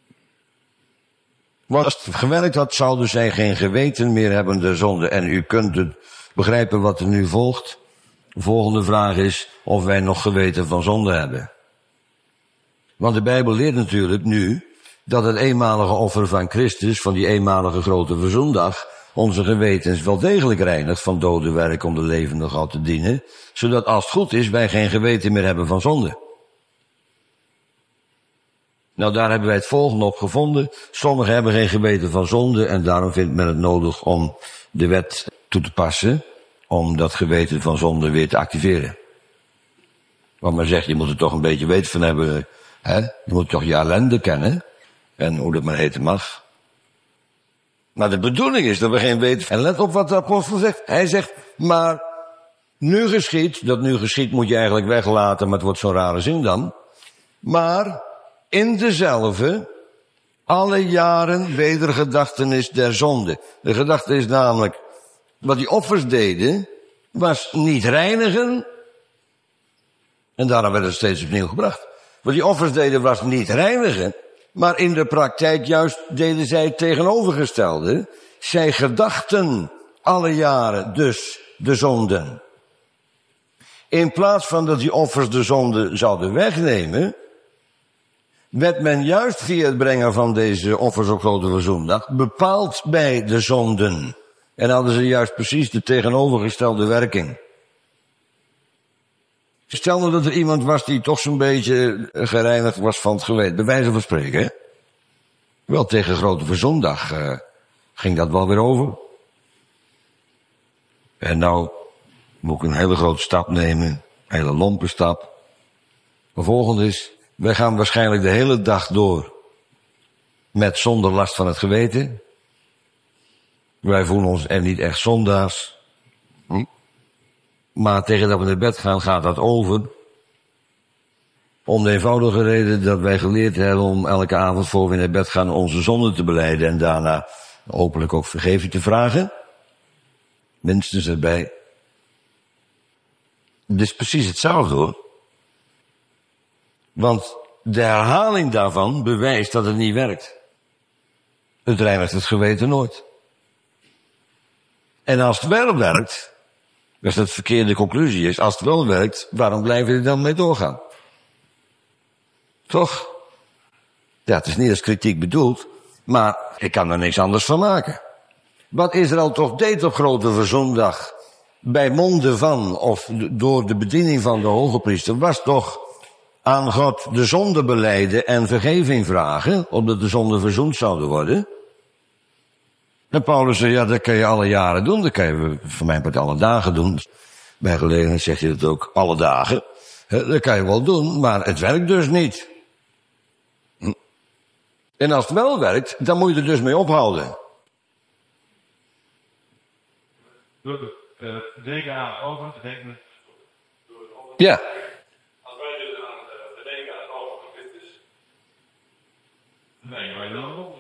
Want als het gewerkt had, zouden zij geen geweten meer hebben der zonde. En u kunt het begrijpen wat er nu volgt. De volgende vraag is of wij nog geweten van zonde hebben. Want de Bijbel leert natuurlijk nu dat het eenmalige offer van Christus, van die eenmalige grote verzoendag, onze gewetens wel degelijk reinigt van dode werk om de levende God te dienen, zodat als het goed is wij geen geweten meer hebben van zonde. Nou, daar hebben wij het volgende op gevonden. Sommigen hebben geen geweten van zonde en daarom vindt men het nodig om de wet toe te passen, om dat geweten van zonde weer te activeren. Want men zegt, je moet er toch een beetje weten van hebben, hè? Je moet toch je ellende kennen, en hoe dat maar heten mag. Maar de bedoeling is dat we geen weten. En let op wat de apostel zegt. Hij zegt, maar nu geschiet, dat nu geschiet moet je eigenlijk weglaten, maar het wordt zo'n rare zin dan. Maar in dezelfde, alle jaren wedergedachtenis der zonde. De gedachte is namelijk, wat die offers deden, was niet reinigen. En daarom werd het steeds opnieuw gebracht. Wat die offers deden was niet reinigen. Maar in de praktijk juist deden zij het tegenovergestelde. Zij gedachten alle jaren dus de zonden. In plaats van dat die offers de zonde zouden wegnemen, werd men juist via het brengen van deze offers op Grote Verzoendag bepaald bij de zonden. En hadden ze juist precies de tegenovergestelde werking. Stel nou dat er iemand was die toch zo'n beetje gereinigd was van het geweten, bij wijze van spreken. Hè? Wel, tegen Grote Verzoendag ging dat wel weer over. En nou moet ik een hele grote stap nemen, een hele lompe stap. De volgende is, wij gaan waarschijnlijk de hele dag door met zonder last van het geweten. Wij voelen ons er niet echt zondaars. Maar tegen dat we naar bed gaan, gaat dat over. Om de eenvoudige reden dat wij geleerd hebben om elke avond voor we naar bed gaan onze zonden te belijden en daarna hopelijk ook vergeving te vragen. Minstens erbij. Het is precies hetzelfde hoor. Want de herhaling daarvan bewijst dat het niet werkt. Het reinigt het geweten nooit. En als het wel werkt, als dat de verkeerde conclusie is, als het wel werkt, waarom blijven we er dan mee doorgaan? Toch? Ja, het is niet als kritiek bedoeld, maar ik kan er niks anders van maken. Wat Israël toch deed op Grote Verzoendag, bij monden van, of door de bediening van de hoge priester, was toch aan God de zonde belijden en vergeving vragen, opdat de zonden verzoend zouden worden. En Paulus zei, ja, dat kan je alle jaren doen, dat kan je voor mijn part alle dagen doen. Bij gelegenheid zegt hij dat ook, alle dagen. Dat kan je wel doen, maar het werkt dus niet. En als het wel werkt, dan moet je er dus mee ophouden. Door de denken aan het over te denken. Ja. Als wij dus aan het denken aan het over van dit is. Nee, wij dan nog.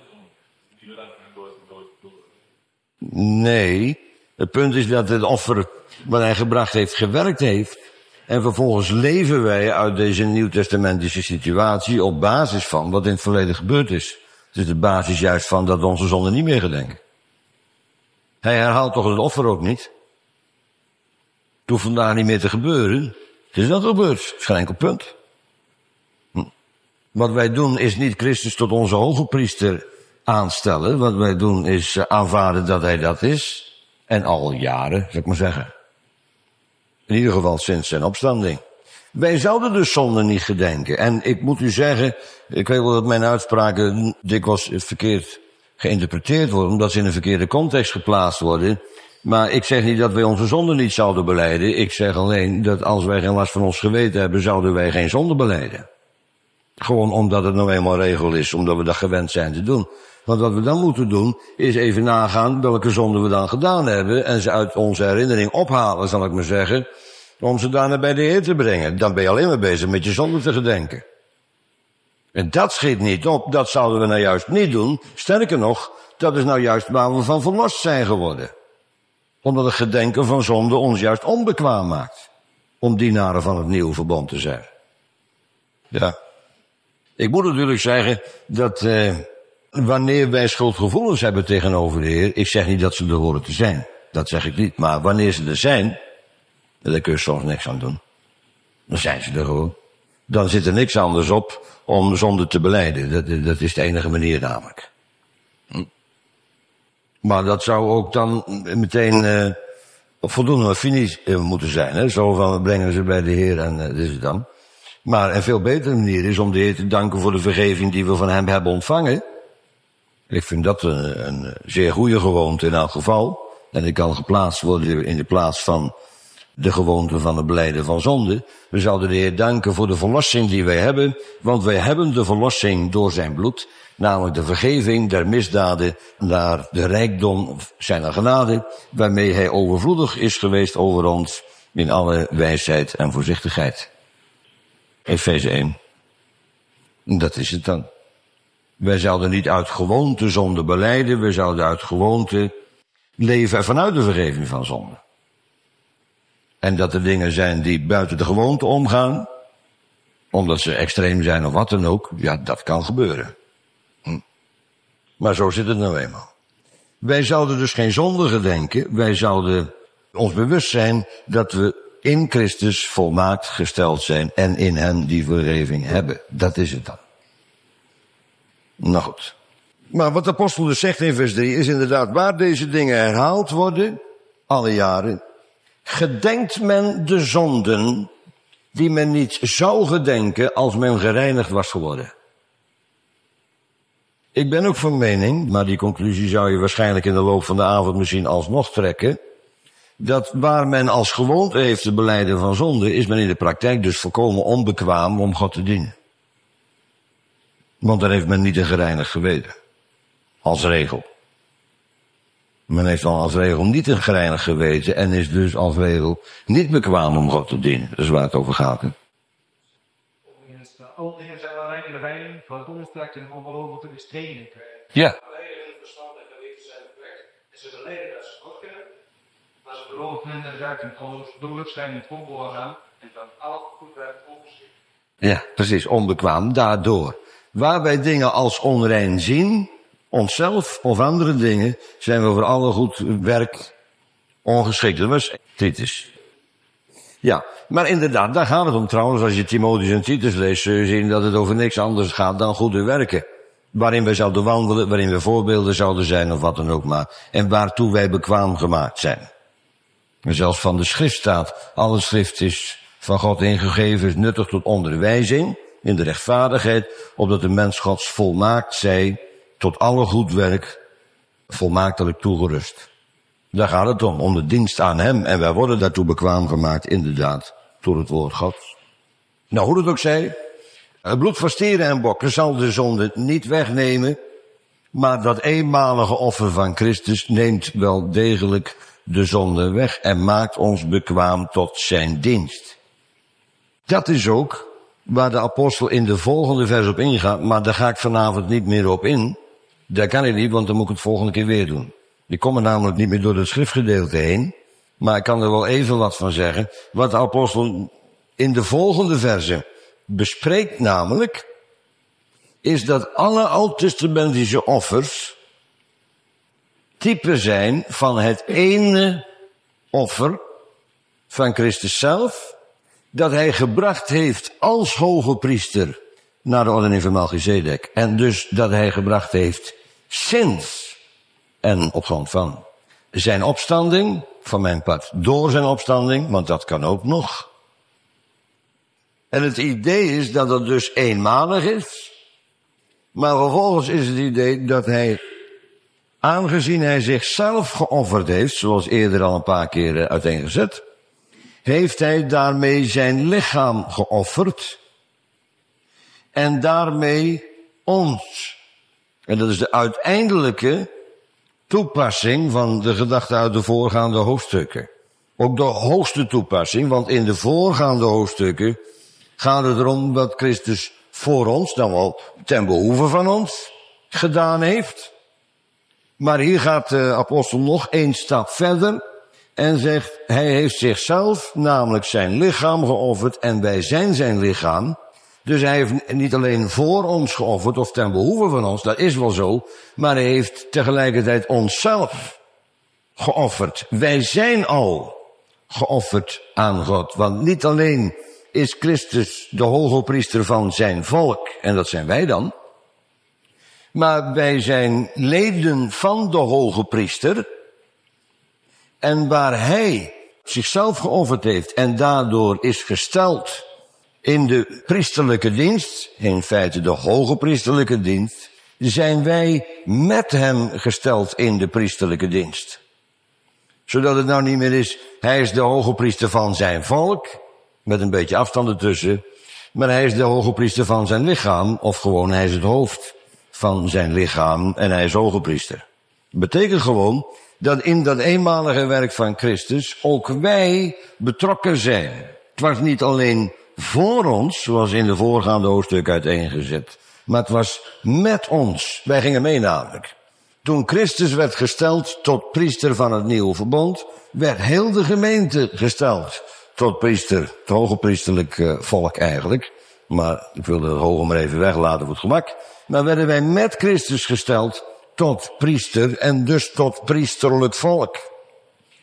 Nee, het punt is dat het offer wat hij gebracht heeft, gewerkt heeft. En vervolgens leven wij uit deze nieuwtestamentische situatie op basis van wat in het verleden gebeurd is. Het is de basis juist van dat we onze zonden niet meer gedenken. Hij herhaalt toch het offer ook niet? Het hoeft vandaag niet meer te gebeuren. Het is wel gebeurd, het is geen enkel punt. Wat wij doen is niet Christus tot onze hoge priester aanstellen. Wat wij doen is aanvaarden dat hij dat is. En al jaren, zou ik maar zeggen. In ieder geval sinds zijn opstanding. Wij zouden dus zonde niet gedenken. En ik moet u zeggen, ik weet wel dat mijn uitspraken dikwijls verkeerd geïnterpreteerd worden, omdat ze in een verkeerde context geplaatst worden. Maar ik zeg niet dat wij onze zonde niet zouden belijden. Ik zeg alleen dat als wij geen last van ons geweten hebben, zouden wij geen zonde belijden. Gewoon omdat het nou eenmaal regel is, omdat we dat gewend zijn te doen. Want wat we dan moeten doen, is even nagaan welke zonden we dan gedaan hebben en ze uit onze herinnering ophalen, zal ik maar zeggen, om ze daarna bij de Heer te brengen. Dan ben je alleen maar bezig met je zonde te gedenken. En dat schiet niet op, dat zouden we nou juist niet doen. Sterker nog, dat is nou juist waar we van verlost zijn geworden. Omdat het gedenken van zonde ons juist onbekwaam maakt. Om dienaren van het nieuwe verbond te zijn. Ja. Ik moet natuurlijk zeggen dat wanneer wij schuldgevoelens hebben tegenover de Heer, ik zeg niet dat ze er horen te zijn. Dat zeg ik niet. Maar wanneer ze er zijn, daar kun je soms niks aan doen. Dan zijn ze er gewoon. Dan zit er niks anders op om zonde te belijden. Dat is de enige manier namelijk. Maar dat zou ook dan meteen voldoende finish moeten zijn. Hè? Zo van, we brengen ze bij de Heer en dit is het dan. Maar een veel betere manier is om de Heer te danken voor de vergeving die we van hem hebben ontvangen. Ik vind dat een zeer goede gewoonte in elk geval. En die kan geplaatst worden in de plaats van de gewoonte van het belijden van zonde. We zouden de Heer danken voor de verlossing die wij hebben. Want wij hebben de verlossing door zijn bloed. Namelijk de vergeving der misdaden naar de rijkdom zijner genade. Waarmee hij overvloedig is geweest over ons in alle wijsheid en voorzichtigheid. Efeze 1. Dat is het dan. Wij zouden niet uit gewoonte zonde belijden. We zouden uit gewoonte leven vanuit de vergeving van zonde. En dat er dingen zijn die buiten de gewoonte omgaan, omdat ze extreem zijn of wat dan ook, ja, dat kan gebeuren. Maar zo zit het nou eenmaal. Wij zouden dus geen zonde gedenken. Wij zouden ons bewust zijn dat we in Christus volmaakt gesteld zijn en in hem die vergeving hebben. Dat is het dan. Nou goed. Maar wat de apostel dus zegt in vers 3 is inderdaad waar deze dingen herhaald worden, alle jaren. Gedenkt men de zonden die men niet zou gedenken als men gereinigd was geworden. Ik ben ook van mening, maar die conclusie zou je waarschijnlijk in de loop van de avond misschien alsnog trekken, dat waar men als gewoonte heeft te belijden van zonde, is men in de praktijk dus volkomen onbekwaam om God te dienen. Want dan heeft men niet een gereinigd geweten. Als regel. Men heeft dan als regel niet een gereinigd geweten en is dus als regel niet bekwaam om God te dienen. Dat is waar het over gaat. Hè? Alle dingen zijn alleen de rein van het onstrekt en ongelooflijk te bestreden. Ja. Alleen in het verstand en geweten zijn weg. En ze verleden dat ze God kennen, maar ze geloven inderdaad en ongelooflijk zijn in het onbehoor aan en dan al goed werk ongeschikt. Ja, precies, onbekwaam, daardoor. Waar wij dingen als onrein zien, onszelf of andere dingen, zijn we voor alle goed werk ongeschikt. Dat was Titus. Ja, maar inderdaad, daar gaat het om trouwens. Als je Timotheus en Titus leest, zul je zien dat het over niks anders gaat dan goede werken. Waarin wij zouden wandelen, waarin we voorbeelden zouden zijn of wat dan ook maar. En waartoe wij bekwaam gemaakt zijn. En zelfs van de schrift staat, alle schrift is van God ingegeven, is nuttig tot onderwijzing in de rechtvaardigheid, opdat de mens Gods volmaakt zij, tot alle goed werk, volmaaktelijk toegerust. Daar gaat het om de dienst aan hem. En wij worden daartoe bekwaam gemaakt, inderdaad, door het woord Gods. Nou, hoe het ook zij, het bloed van stieren en bokken zal de zonde niet wegnemen, maar dat eenmalige offer van Christus neemt wel degelijk de zonde weg en maakt ons bekwaam tot zijn dienst. Dat is ook waar de apostel in de volgende vers op ingaat, maar daar ga ik vanavond niet meer op in. Dat kan ik niet, want dan moet ik het volgende keer weer doen. Ik kom er namelijk niet meer door het schriftgedeelte heen, maar ik kan er wel even wat van zeggen. Wat de apostel in de volgende verse bespreekt namelijk, is dat alle oud-testamentische offers typen zijn van het ene offer van Christus zelf, dat hij gebracht heeft als hoge priester naar de ordening van Melchizedek. En dus dat hij gebracht heeft sinds en op grond van zijn opstanding, van mijn part door zijn opstanding, want dat kan ook nog. En het idee is dat het dus eenmalig is, maar vervolgens is het idee dat hij, aangezien hij zichzelf geofferd heeft, zoals eerder al een paar keer uiteengezet, heeft hij daarmee zijn lichaam geofferd en daarmee ons. En dat is de uiteindelijke toepassing van de gedachte uit de voorgaande hoofdstukken. Ook de hoogste toepassing, want in de voorgaande hoofdstukken gaat het erom wat Christus voor ons, dan wel ten behoeve van ons, gedaan heeft. Maar hier gaat de apostel nog één stap verder en zegt, hij heeft zichzelf, namelijk zijn lichaam geofferd en wij zijn zijn lichaam. Dus hij heeft niet alleen voor ons geofferd of ten behoeve van ons, dat is wel zo, maar hij heeft tegelijkertijd onszelf geofferd. Wij zijn al geofferd aan God, want niet alleen is Christus de hoge priester van zijn volk, en dat zijn wij dan, maar wij zijn leden van de hoge priester, en waar hij zichzelf geofferd heeft en daardoor is gesteld in de priesterlijke dienst, in feite de hoge priesterlijke dienst, zijn wij met hem gesteld in de priesterlijke dienst. Zodat het nou niet meer is, hij is de hoge priester van zijn volk, met een beetje afstand ertussen, maar hij is de hoge priester van zijn lichaam, of gewoon hij is het hoofd van zijn lichaam en hij is hoge priester. Dat betekent gewoon dat in dat eenmalige werk van Christus ook wij betrokken zijn. Het was niet alleen voor ons, zoals in de voorgaande hoofdstuk uiteengezet, maar het was met ons. Wij gingen mee namelijk. Toen Christus werd gesteld tot priester van het nieuwe verbond, werd heel de gemeente gesteld tot priester, het hoge priesterlijk volk eigenlijk. Maar ik wilde het hoge maar even weglaten voor het gemak. Maar werden wij met Christus gesteld tot priester en dus tot priesterlijk volk.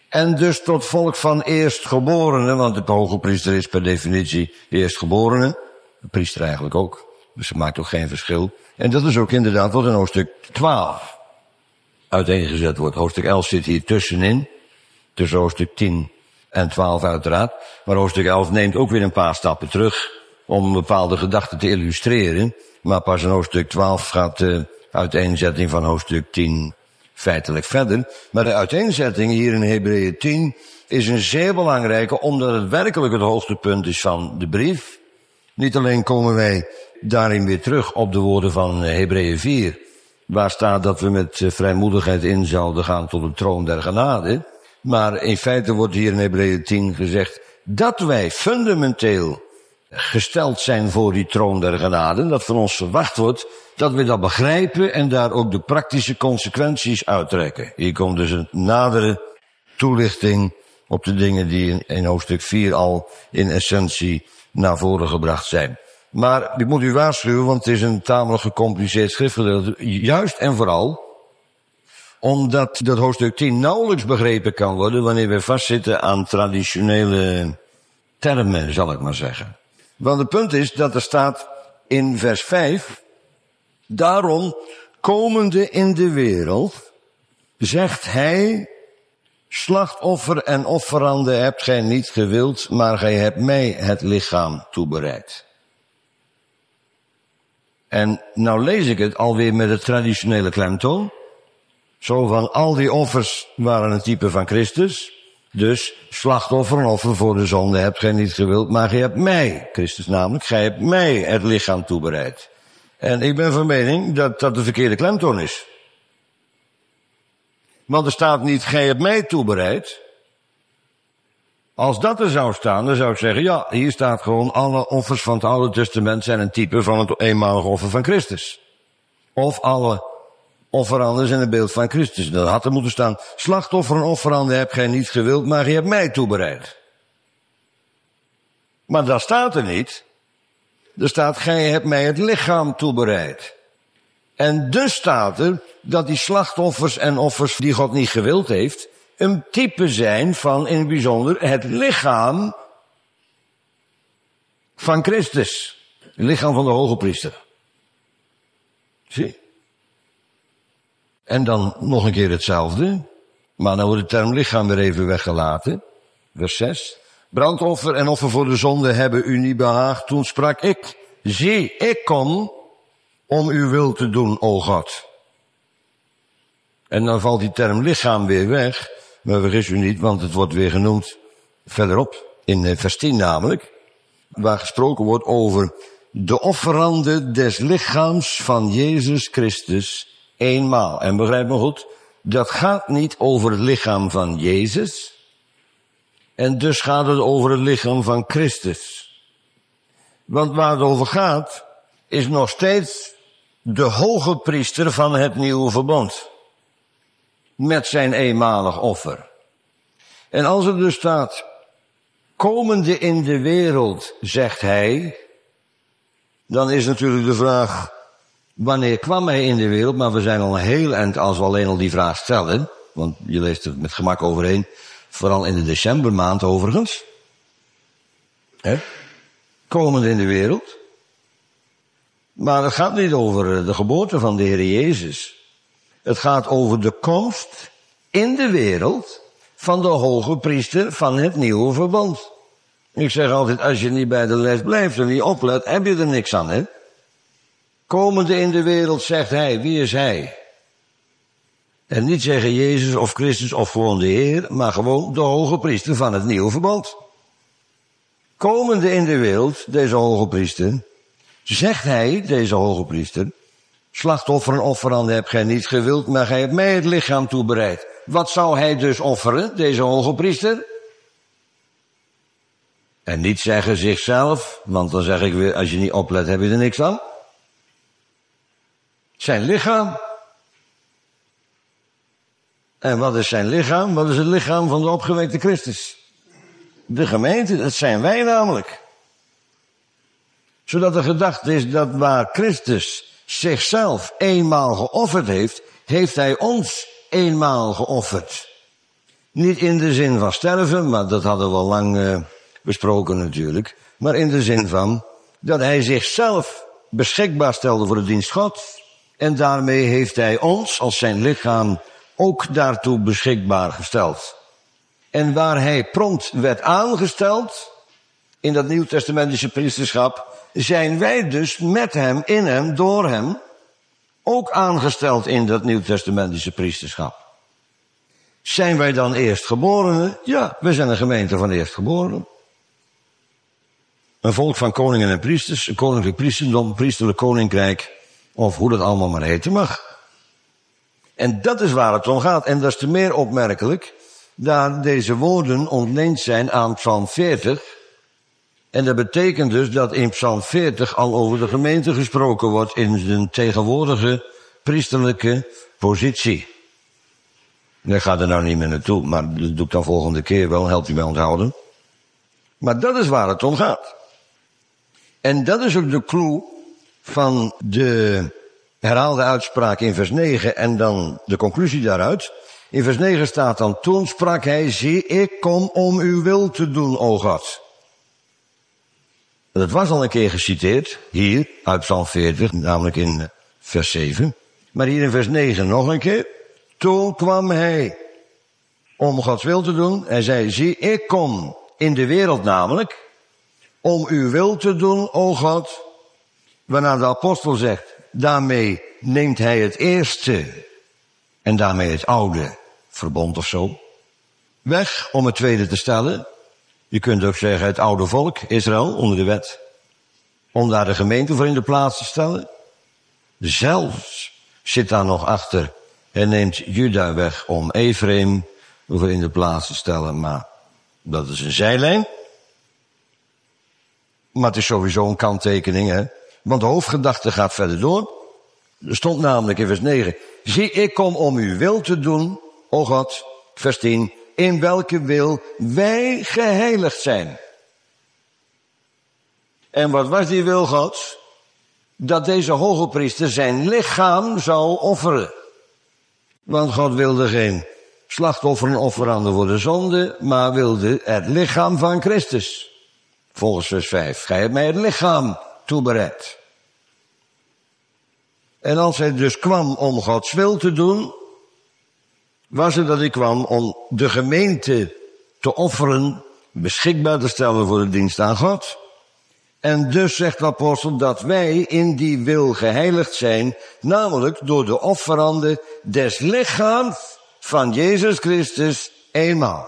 En dus tot volk van eerstgeborenen, want de hoge priester is per definitie eerstgeborene. De priester eigenlijk ook. Dus het maakt ook geen verschil. En dat is ook inderdaad wat in hoofdstuk 12 uiteengezet wordt. Hoofdstuk 11 zit hier tussenin. Tussen hoofdstuk 10 en 12 uiteraard. Maar hoofdstuk 11 neemt ook weer een paar stappen terug om een bepaalde gedachte te illustreren. Maar pas in hoofdstuk 12 gaat de uiteenzetting van hoofdstuk 10 feitelijk verder. Maar de uiteenzetting hier in Hebreeën 10 is een zeer belangrijke, omdat het werkelijk het hoogtepunt is van de brief. Niet alleen komen wij daarin weer terug op de woorden van Hebreeën 4, waar staat dat we met vrijmoedigheid in zouden gaan tot de troon der genade. Maar in feite wordt hier in Hebreeën 10 gezegd dat wij fundamenteel gesteld zijn voor die troon der genade. Dat van ons verwacht wordt dat we dat begrijpen en daar ook de praktische consequenties uittrekken. Hier komt dus een nadere toelichting op de dingen die in hoofdstuk 4 al in essentie naar voren gebracht zijn. Maar ik moet u waarschuwen, want het is een tamelijk gecompliceerd schriftgedeelte. Juist en vooral omdat dat hoofdstuk 10 nauwelijks begrepen kan worden wanneer we vastzitten aan traditionele termen, zal ik maar zeggen. Want het punt is dat er staat in vers 5, daarom komende in de wereld, zegt hij, slachtoffer en offerande hebt gij niet gewild, maar gij hebt mij het lichaam toebereid. En nou lees ik het alweer met het traditionele klemtoon. Zo van al die offers waren een type van Christus. Dus slachtoffer en offer voor de zonde hebt gij niet gewild, maar gij hebt mij, Christus namelijk, gij hebt mij het lichaam toebereid. En ik ben van mening dat dat de verkeerde klemtoon is. Want er staat niet, gij hebt mij toebereid. Als dat er zou staan, dan zou ik zeggen, ja, hier staat gewoon, alle offers van het Oude Testament zijn een type van het eenmalige offer van Christus. Of alle offeranden zijn een beeld van Christus. Dan had er moeten staan, slachtoffer en offeranden heb gij niet gewild, maar gij hebt mij toebereid. Maar dat staat er niet. Er staat, gij hebt mij het lichaam toebereid. En dus staat er dat die slachtoffers en offers die God niet gewild heeft, een type zijn van in het bijzonder het lichaam van Christus. Het lichaam van de hoge priester. Zie? En dan nog een keer hetzelfde. Maar dan wordt de term lichaam weer even weggelaten. Vers 6. Brandoffer en offer voor de zonde hebben u niet behaagd. Toen sprak ik, zie, ik kom om uw wil te doen, o God. En dan valt die term lichaam weer weg. Maar vergis u niet, want het wordt weer genoemd verderop. In vers 10 namelijk. Waar gesproken wordt over de offerande des lichaams van Jezus Christus eenmaal. En begrijp me goed, dat gaat niet over het lichaam van Jezus. En dus gaat het over het lichaam van Christus. Want waar het over gaat, is nog steeds de hoge priester van het nieuwe verbond. Met zijn eenmalig offer. En als er dus staat, komende in de wereld, zegt hij, dan is natuurlijk de vraag, wanneer kwam hij in de wereld? Maar we zijn al een heel eind als we alleen al die vraag stellen. Want je leest er met gemak overheen. Vooral in de decembermaand overigens. Komende in de wereld. Maar het gaat niet over de geboorte van de Heer Jezus. Het gaat over de komst in de wereld van de hoge priester van het nieuwe verbond. Ik zeg altijd, als je niet bij de les blijft en niet oplet, heb je er niks aan, hè? Komende in de wereld, zegt hij. Wie is hij? En niet zeggen Jezus of Christus of gewoon de Heer, maar gewoon de hoge priester van het nieuwe verbond. Komende in de wereld, deze hoge priester, zegt hij, deze hoge priester, slachtoffer en offeranden heb gij niet gewild, maar gij hebt mij het lichaam toebereid. Wat zou hij dus offeren, deze hoge priester? En niet zeggen zichzelf, want dan zeg ik weer, als je niet oplet heb je er niks aan. Zijn lichaam. En wat is zijn lichaam? Wat is het lichaam van de opgewekte Christus? De gemeente, dat zijn wij namelijk. Zodat de gedachte is dat waar Christus zichzelf eenmaal geofferd heeft, heeft hij ons eenmaal geofferd. Niet in de zin van sterven, maar dat hadden we al lang besproken natuurlijk. Maar in de zin van dat hij zichzelf beschikbaar stelde voor de dienst God. En daarmee heeft hij ons als zijn lichaam ook daartoe beschikbaar gesteld. En waar hij prompt werd aangesteld, in dat Nieuwtestamentische priesterschap, zijn wij dus met hem, in hem, door hem, ook aangesteld in dat Nieuwtestamentische priesterschap. Zijn wij dan eerstgeborenen? Ja, we zijn een gemeente van eerstgeborenen. Een volk van koningen en priesters, een koninklijk priesterdom, priesterlijk koninkrijk, of hoe dat allemaal maar heten mag. En dat is waar het om gaat. En dat is te meer opmerkelijk, daar deze woorden ontleend zijn aan Psalm 40. En dat betekent dus dat in Psalm 40 al over de gemeente gesproken wordt in zijn tegenwoordige priesterlijke positie. Ik ga er nou niet meer naartoe, maar dat doe ik dan volgende keer wel, helpt u mij onthouden. Maar dat is waar het om gaat. En dat is ook de clue van de herhaalde uitspraak in vers 9 en dan de conclusie daaruit. In vers 9 staat dan, toen sprak hij, zie, ik kom om uw wil te doen, o God. Dat was al een keer geciteerd, hier, uit Psalm 40, namelijk in vers 7. Maar hier in vers 9 nog een keer. Toen kwam hij om Gods wil te doen. Hij zei, zie, ik kom in de wereld namelijk om uw wil te doen, o God. Waarna de apostel zegt, daarmee neemt hij het eerste en daarmee het oude verbond of zo weg om het tweede te stellen. Je kunt ook zeggen het oude volk, Israël, onder de wet, om daar de gemeente voor in de plaats te stellen. Zelfs zit daar nog achter en neemt Juda weg om Ephraim voor in de plaats te stellen, maar dat is een zijlijn. Maar het is sowieso een kanttekening, hè. Want de hoofdgedachte gaat verder door. Er stond namelijk in vers 9, zie, ik kom om uw wil te doen, o God, vers 10, in welke wil wij geheiligd zijn. En wat was die wil Gods? Dat deze hoge priester zijn lichaam zou offeren. Want God wilde geen slachtofferen offeranden voor de zonde, maar wilde het lichaam van Christus. Volgens vers 5, gij hebt mij het lichaam toebereid. En als hij dus kwam om Gods wil te doen, was het dat hij kwam om de gemeente te offeren, beschikbaar te stellen voor de dienst aan God. En dus zegt de apostel dat wij in die wil geheiligd zijn, namelijk door de offerande des lichaams van Jezus Christus eenmaal.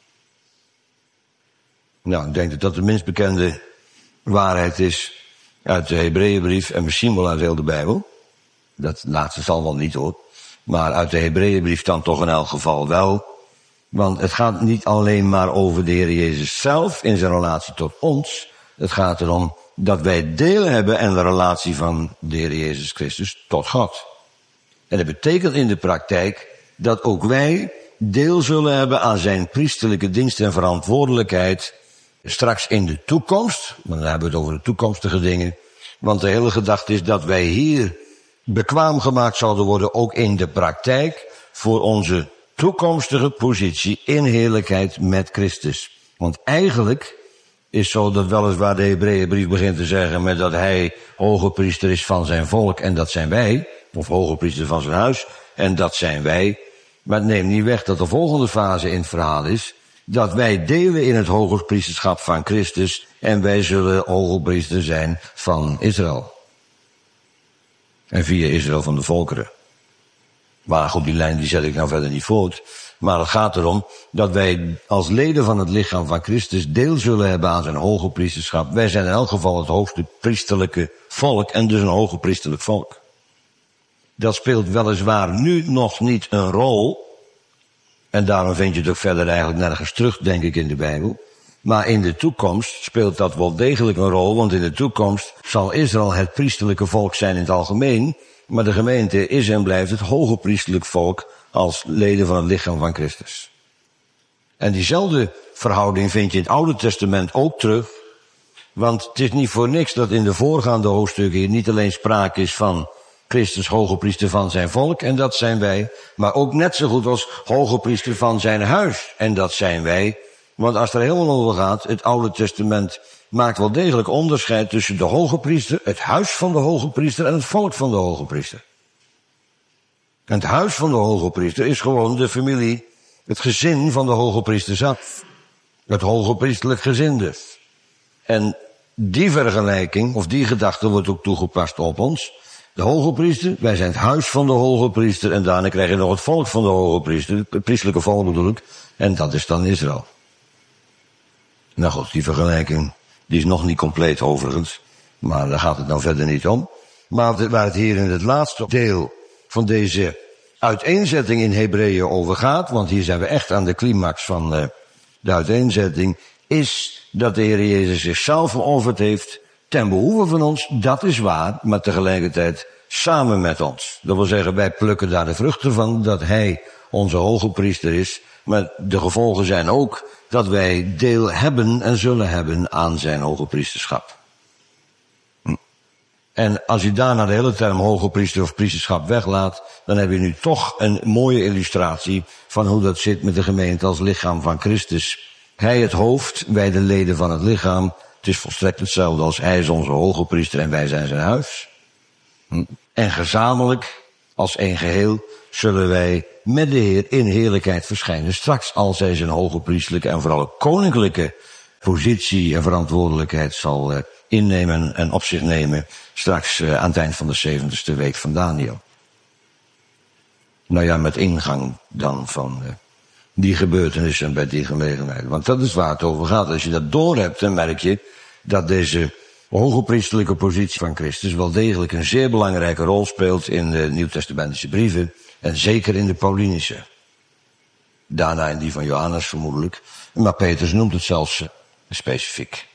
Nou, ik denk dat dat de minst bekende waarheid is uit de Hebreeënbrief en misschien wel uit heel de Bijbel. Dat laatste zal wel niet hoor. Maar uit de Hebreeënbrief dan toch in elk geval wel. Want het gaat niet alleen maar over de Heer Jezus zelf in zijn relatie tot ons. Het gaat erom dat wij deel hebben aan de relatie van de Heer Jezus Christus tot God. En dat betekent in de praktijk dat ook wij deel zullen hebben aan zijn priesterlijke dienst en verantwoordelijkheid straks in de toekomst. Dan hebben we het over de toekomstige dingen. Want de hele gedachte is dat wij hier bekwaam gemaakt zouden worden, ook in de praktijk, voor onze toekomstige positie in heerlijkheid met Christus. Want eigenlijk is zo dat weliswaar de Hebreeënbrief begint te zeggen met dat hij hoge priester is van zijn volk en dat zijn wij, of hoge priester van zijn huis en dat zijn wij. Maar het neemt niet weg dat de volgende fase in het verhaal is dat wij delen in het hoge priesterschap van Christus en wij zullen hoge priester zijn van Israël. En via Israël van de volkeren. Maar goed, die lijn die zet ik nou verder niet voort. Maar het gaat erom dat wij als leden van het lichaam van Christus deel zullen hebben aan zijn hoge priesterschap. Wij zijn in elk geval het hoogste priesterlijke volk en dus een hoge priesterlijk volk. Dat speelt weliswaar nu nog niet een rol. En daarom vind je het ook verder eigenlijk nergens terug, denk ik, in de Bijbel. Maar in de toekomst speelt dat wel degelijk een rol, want in de toekomst zal Israël het priesterlijke volk zijn in het algemeen, maar de gemeente is en blijft het hoge priesterlijk volk als leden van het lichaam van Christus. En diezelfde verhouding vind je in het Oude Testament ook terug, want het is niet voor niks dat in de voorgaande hoofdstukken hier niet alleen sprake is van Christus hoge priester van zijn volk, en dat zijn wij. Maar ook net zo goed als hoge priester van zijn huis, en dat zijn wij. Want als het er helemaal over gaat, het Oude Testament maakt wel degelijk onderscheid tussen de hoge priester, het huis van de hoge priester en het volk van de hoge priester. En het huis van de hoge priester is gewoon de familie, het gezin van de hoge priester zelf. Het hoge priesterlijk gezin dus. En die vergelijking, of die gedachte, wordt ook toegepast op ons. De hoge priester, wij zijn het huis van de hoge priester, en daarna krijg je nog het volk van de hoge priester, het priestelijke volk bedoel ik, en dat is dan Israël. Nou goed, die vergelijking, die is nog niet compleet overigens, maar daar gaat het nou verder niet om. Maar waar het hier in het laatste deel van deze uiteenzetting in Hebreeën over gaat, want hier zijn we echt aan de climax van de uiteenzetting, is dat de Heer Jezus zichzelf verofferd heeft ten behoeve van ons, dat is waar, maar tegelijkertijd samen met ons. Dat wil zeggen, wij plukken daar de vruchten van, dat Hij onze hoge priester is, maar de gevolgen zijn ook dat wij deel hebben en zullen hebben aan zijn hoge priesterschap. En als u daarna de hele term hoge priester of priesterschap weglaat, dan heb je nu toch een mooie illustratie van hoe dat zit met de gemeente als lichaam van Christus. Hij het hoofd, wij de leden van het lichaam. Het is volstrekt hetzelfde als hij is onze hoge priester en wij zijn zijn huis. En gezamenlijk, als één geheel, zullen wij met de Heer in heerlijkheid verschijnen. Straks als hij zijn hoge priesterlijke en vooral koninklijke positie en verantwoordelijkheid zal innemen en op zich nemen. Straks aan het eind van de 70ste week van Daniel. Nou ja, met ingang dan van die gebeurtenissen bij die gelegenheid. Want dat is waar het over gaat. Als je dat doorhebt, dan merk je dat deze hoge priesterlijke positie van Christus wel degelijk een zeer belangrijke rol speelt in de Nieuwtestamentische brieven. En zeker in de Paulinische. Daarna in die van Johannes vermoedelijk. Maar Petrus noemt het zelfs specifiek.